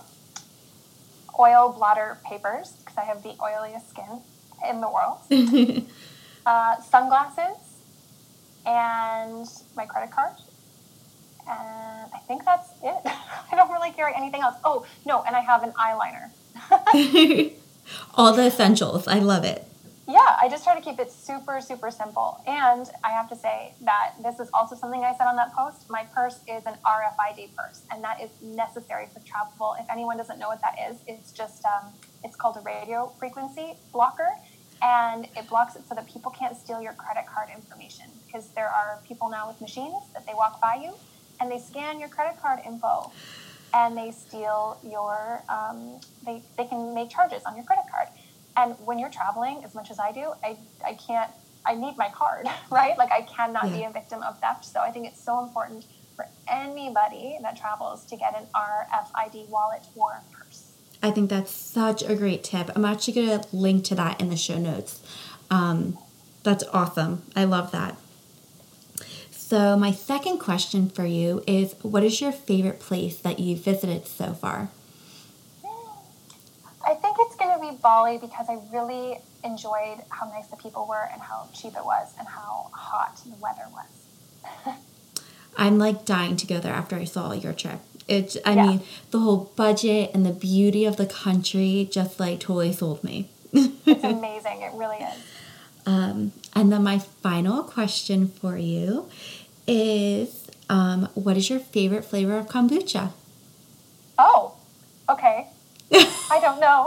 oil blotter papers, because I have the oiliest skin in the world, uh, sunglasses, and my credit card. And I think that's it. I don't really carry anything else. Oh, no, and I have an eyeliner. All the essentials. I love it. Yeah, I just try to keep it super, super simple. And I have to say that this is also something I said on that post. My purse is an R F I D purse, and that is necessary for travel. If anyone doesn't know what that is, it's just, um, it's called a radio frequency blocker. And it blocks it so that people can't steal your credit card information, because there are people now with machines that they walk by you and they scan your credit card info and they steal your, um, they, they can make charges on your credit card. And when you're traveling, as much as I do, I, I can't, I need my card, right? Like I cannot yeah. be a victim of theft. So I think it's so important for anybody that travels to get an R F I D wallet or purse. I think that's such a great tip. I'm actually going to link to that in the show notes. Um, that's awesome. I love that. So my second question for you is, what is your favorite place that you've visited so far? I think it's going to be Bali, because I really enjoyed how nice the people were and how cheap it was and how hot the weather was. I'm like dying to go there after I saw your trip. It, I yeah. mean, the whole budget and the beauty of the country just like totally sold me. It's amazing. It really is. Um, and then my final question for you is, um, what is your favorite flavor of kombucha? Oh, okay. I don't know.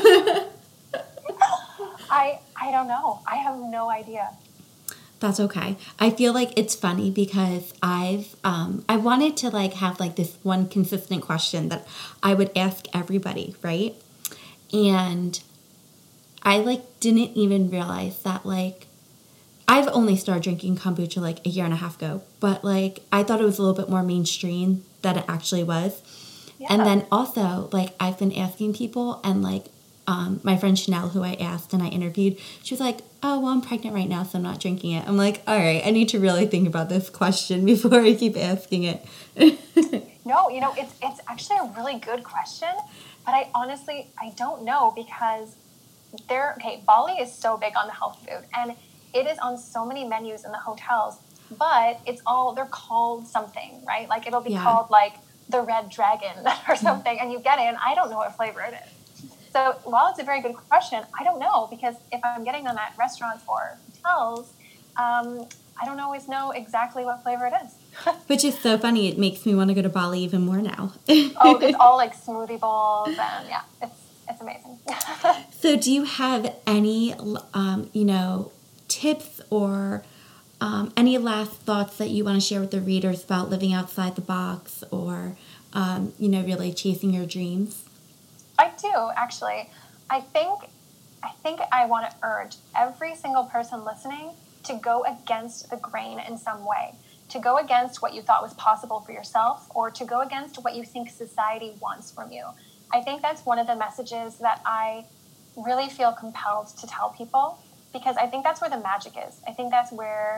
I I don't know. I have no idea. That's okay. I feel like it's funny because I've um, I wanted to like have like this one consistent question that I would ask everybody, right? And I like didn't even realize that like I've only started drinking kombucha like a year and a half ago, but like I thought it was a little bit more mainstream than it actually was. Yeah. And then also like I've been asking people, and like um, my friend Chanel, who I asked and I interviewed, she was like, oh, well, I'm pregnant right now, so I'm not drinking it. I'm like, all right, I need to really think about this question before I keep asking it. No, you know, it's it's actually a really good question, but I honestly, I don't know, because they're, okay, Bali is so big on the health food, and it is on so many menus in the hotels, but it's all, they're called something, right? Like it'll be yeah. called like the Red Dragon or something, and you get it, and I don't know what flavor it is. So while it's a very good question, I don't know, because if I'm getting them at restaurants or hotels, um, I don't always know exactly what flavor it is. Which is so funny. It makes me want to go to Bali even more now. Oh, it's all like smoothie bowls, and yeah, it's it's amazing. So do you have any, um, you know, tips or um, any last thoughts that you want to share with the readers about living outside the box, or, um, you know, really chasing your dreams? I do, actually. I think I think I want to urge every single person listening to go against the grain in some way, to go against what you thought was possible for yourself, or to go against what you think society wants from you. I think that's one of the messages that I really feel compelled to tell people, because I think that's where the magic is. I think that's where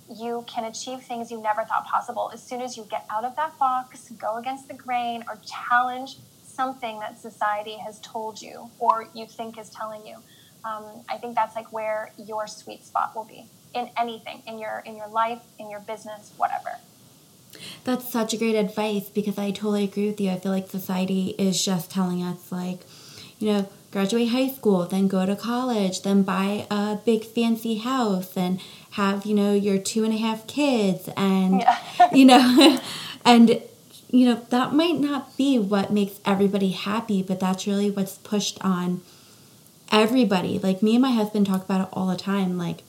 you can achieve things you never thought possible as soon as you get out of that box, go against the grain, or challenge something that society has told you or you think is telling you. Um, I think that's like where your sweet spot will be in anything, in your in your life, in your business, whatever. That's such a great advice, because I totally agree with you. I feel like society is just telling us, like, you know, graduate high school, then go to college, then buy a big fancy house and have, you know, your two and a half kids and, yeah. you know, and, you know, that might not be what makes everybody happy, but that's really what's pushed on everybody. Like, me and my husband talk about it all the time. Like,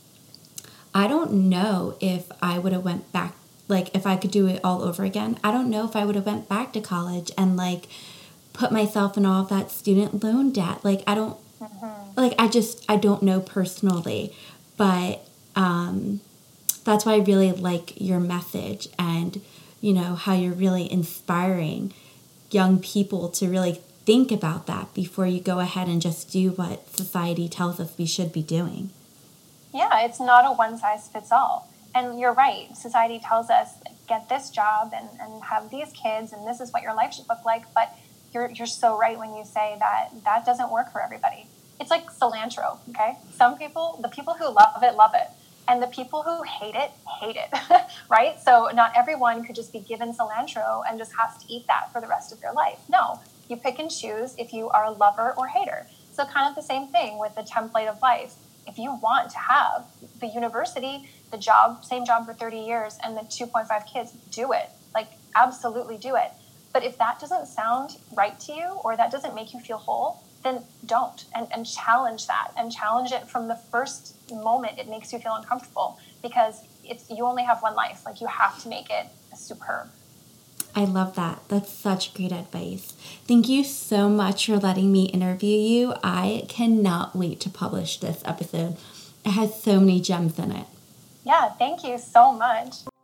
I don't know if I would have went back, like, if I could do it all over again. I don't know if I would have went back to college and, like, put myself in all of that student loan debt. Like, I don't, mm-hmm. like, I just, I don't know personally, but um, that's why I really like your message and, you know, how you're really inspiring young people to really think about that before you go ahead and just do what society tells us we should be doing. Yeah, it's not a one size fits all. And you're right. Society tells us, get this job and, and have these kids, and this is what your life should look like. But you're you're so right when you say that that doesn't work for everybody. It's like cilantro, okay? Some people, the people who love it, love it. And the people who hate it, hate it, right? So not everyone could just be given cilantro and just has to eat that for the rest of their life. No, you pick and choose if you are a lover or hater. So kind of the same thing with the template of life. If you want to have the university, the job, same job for thirty years, and the two point five kids, do it. Like, absolutely do it. But if that doesn't sound right to you or that doesn't make you feel whole, then don't. And, and challenge that. And challenge it from the first moment it makes you feel uncomfortable, because it's you only have one life. Like, you have to make it superb. I love that. That's such great advice. Thank you so much for letting me interview you. I cannot wait to publish this episode. It has so many gems in it. Yeah, thank you so much.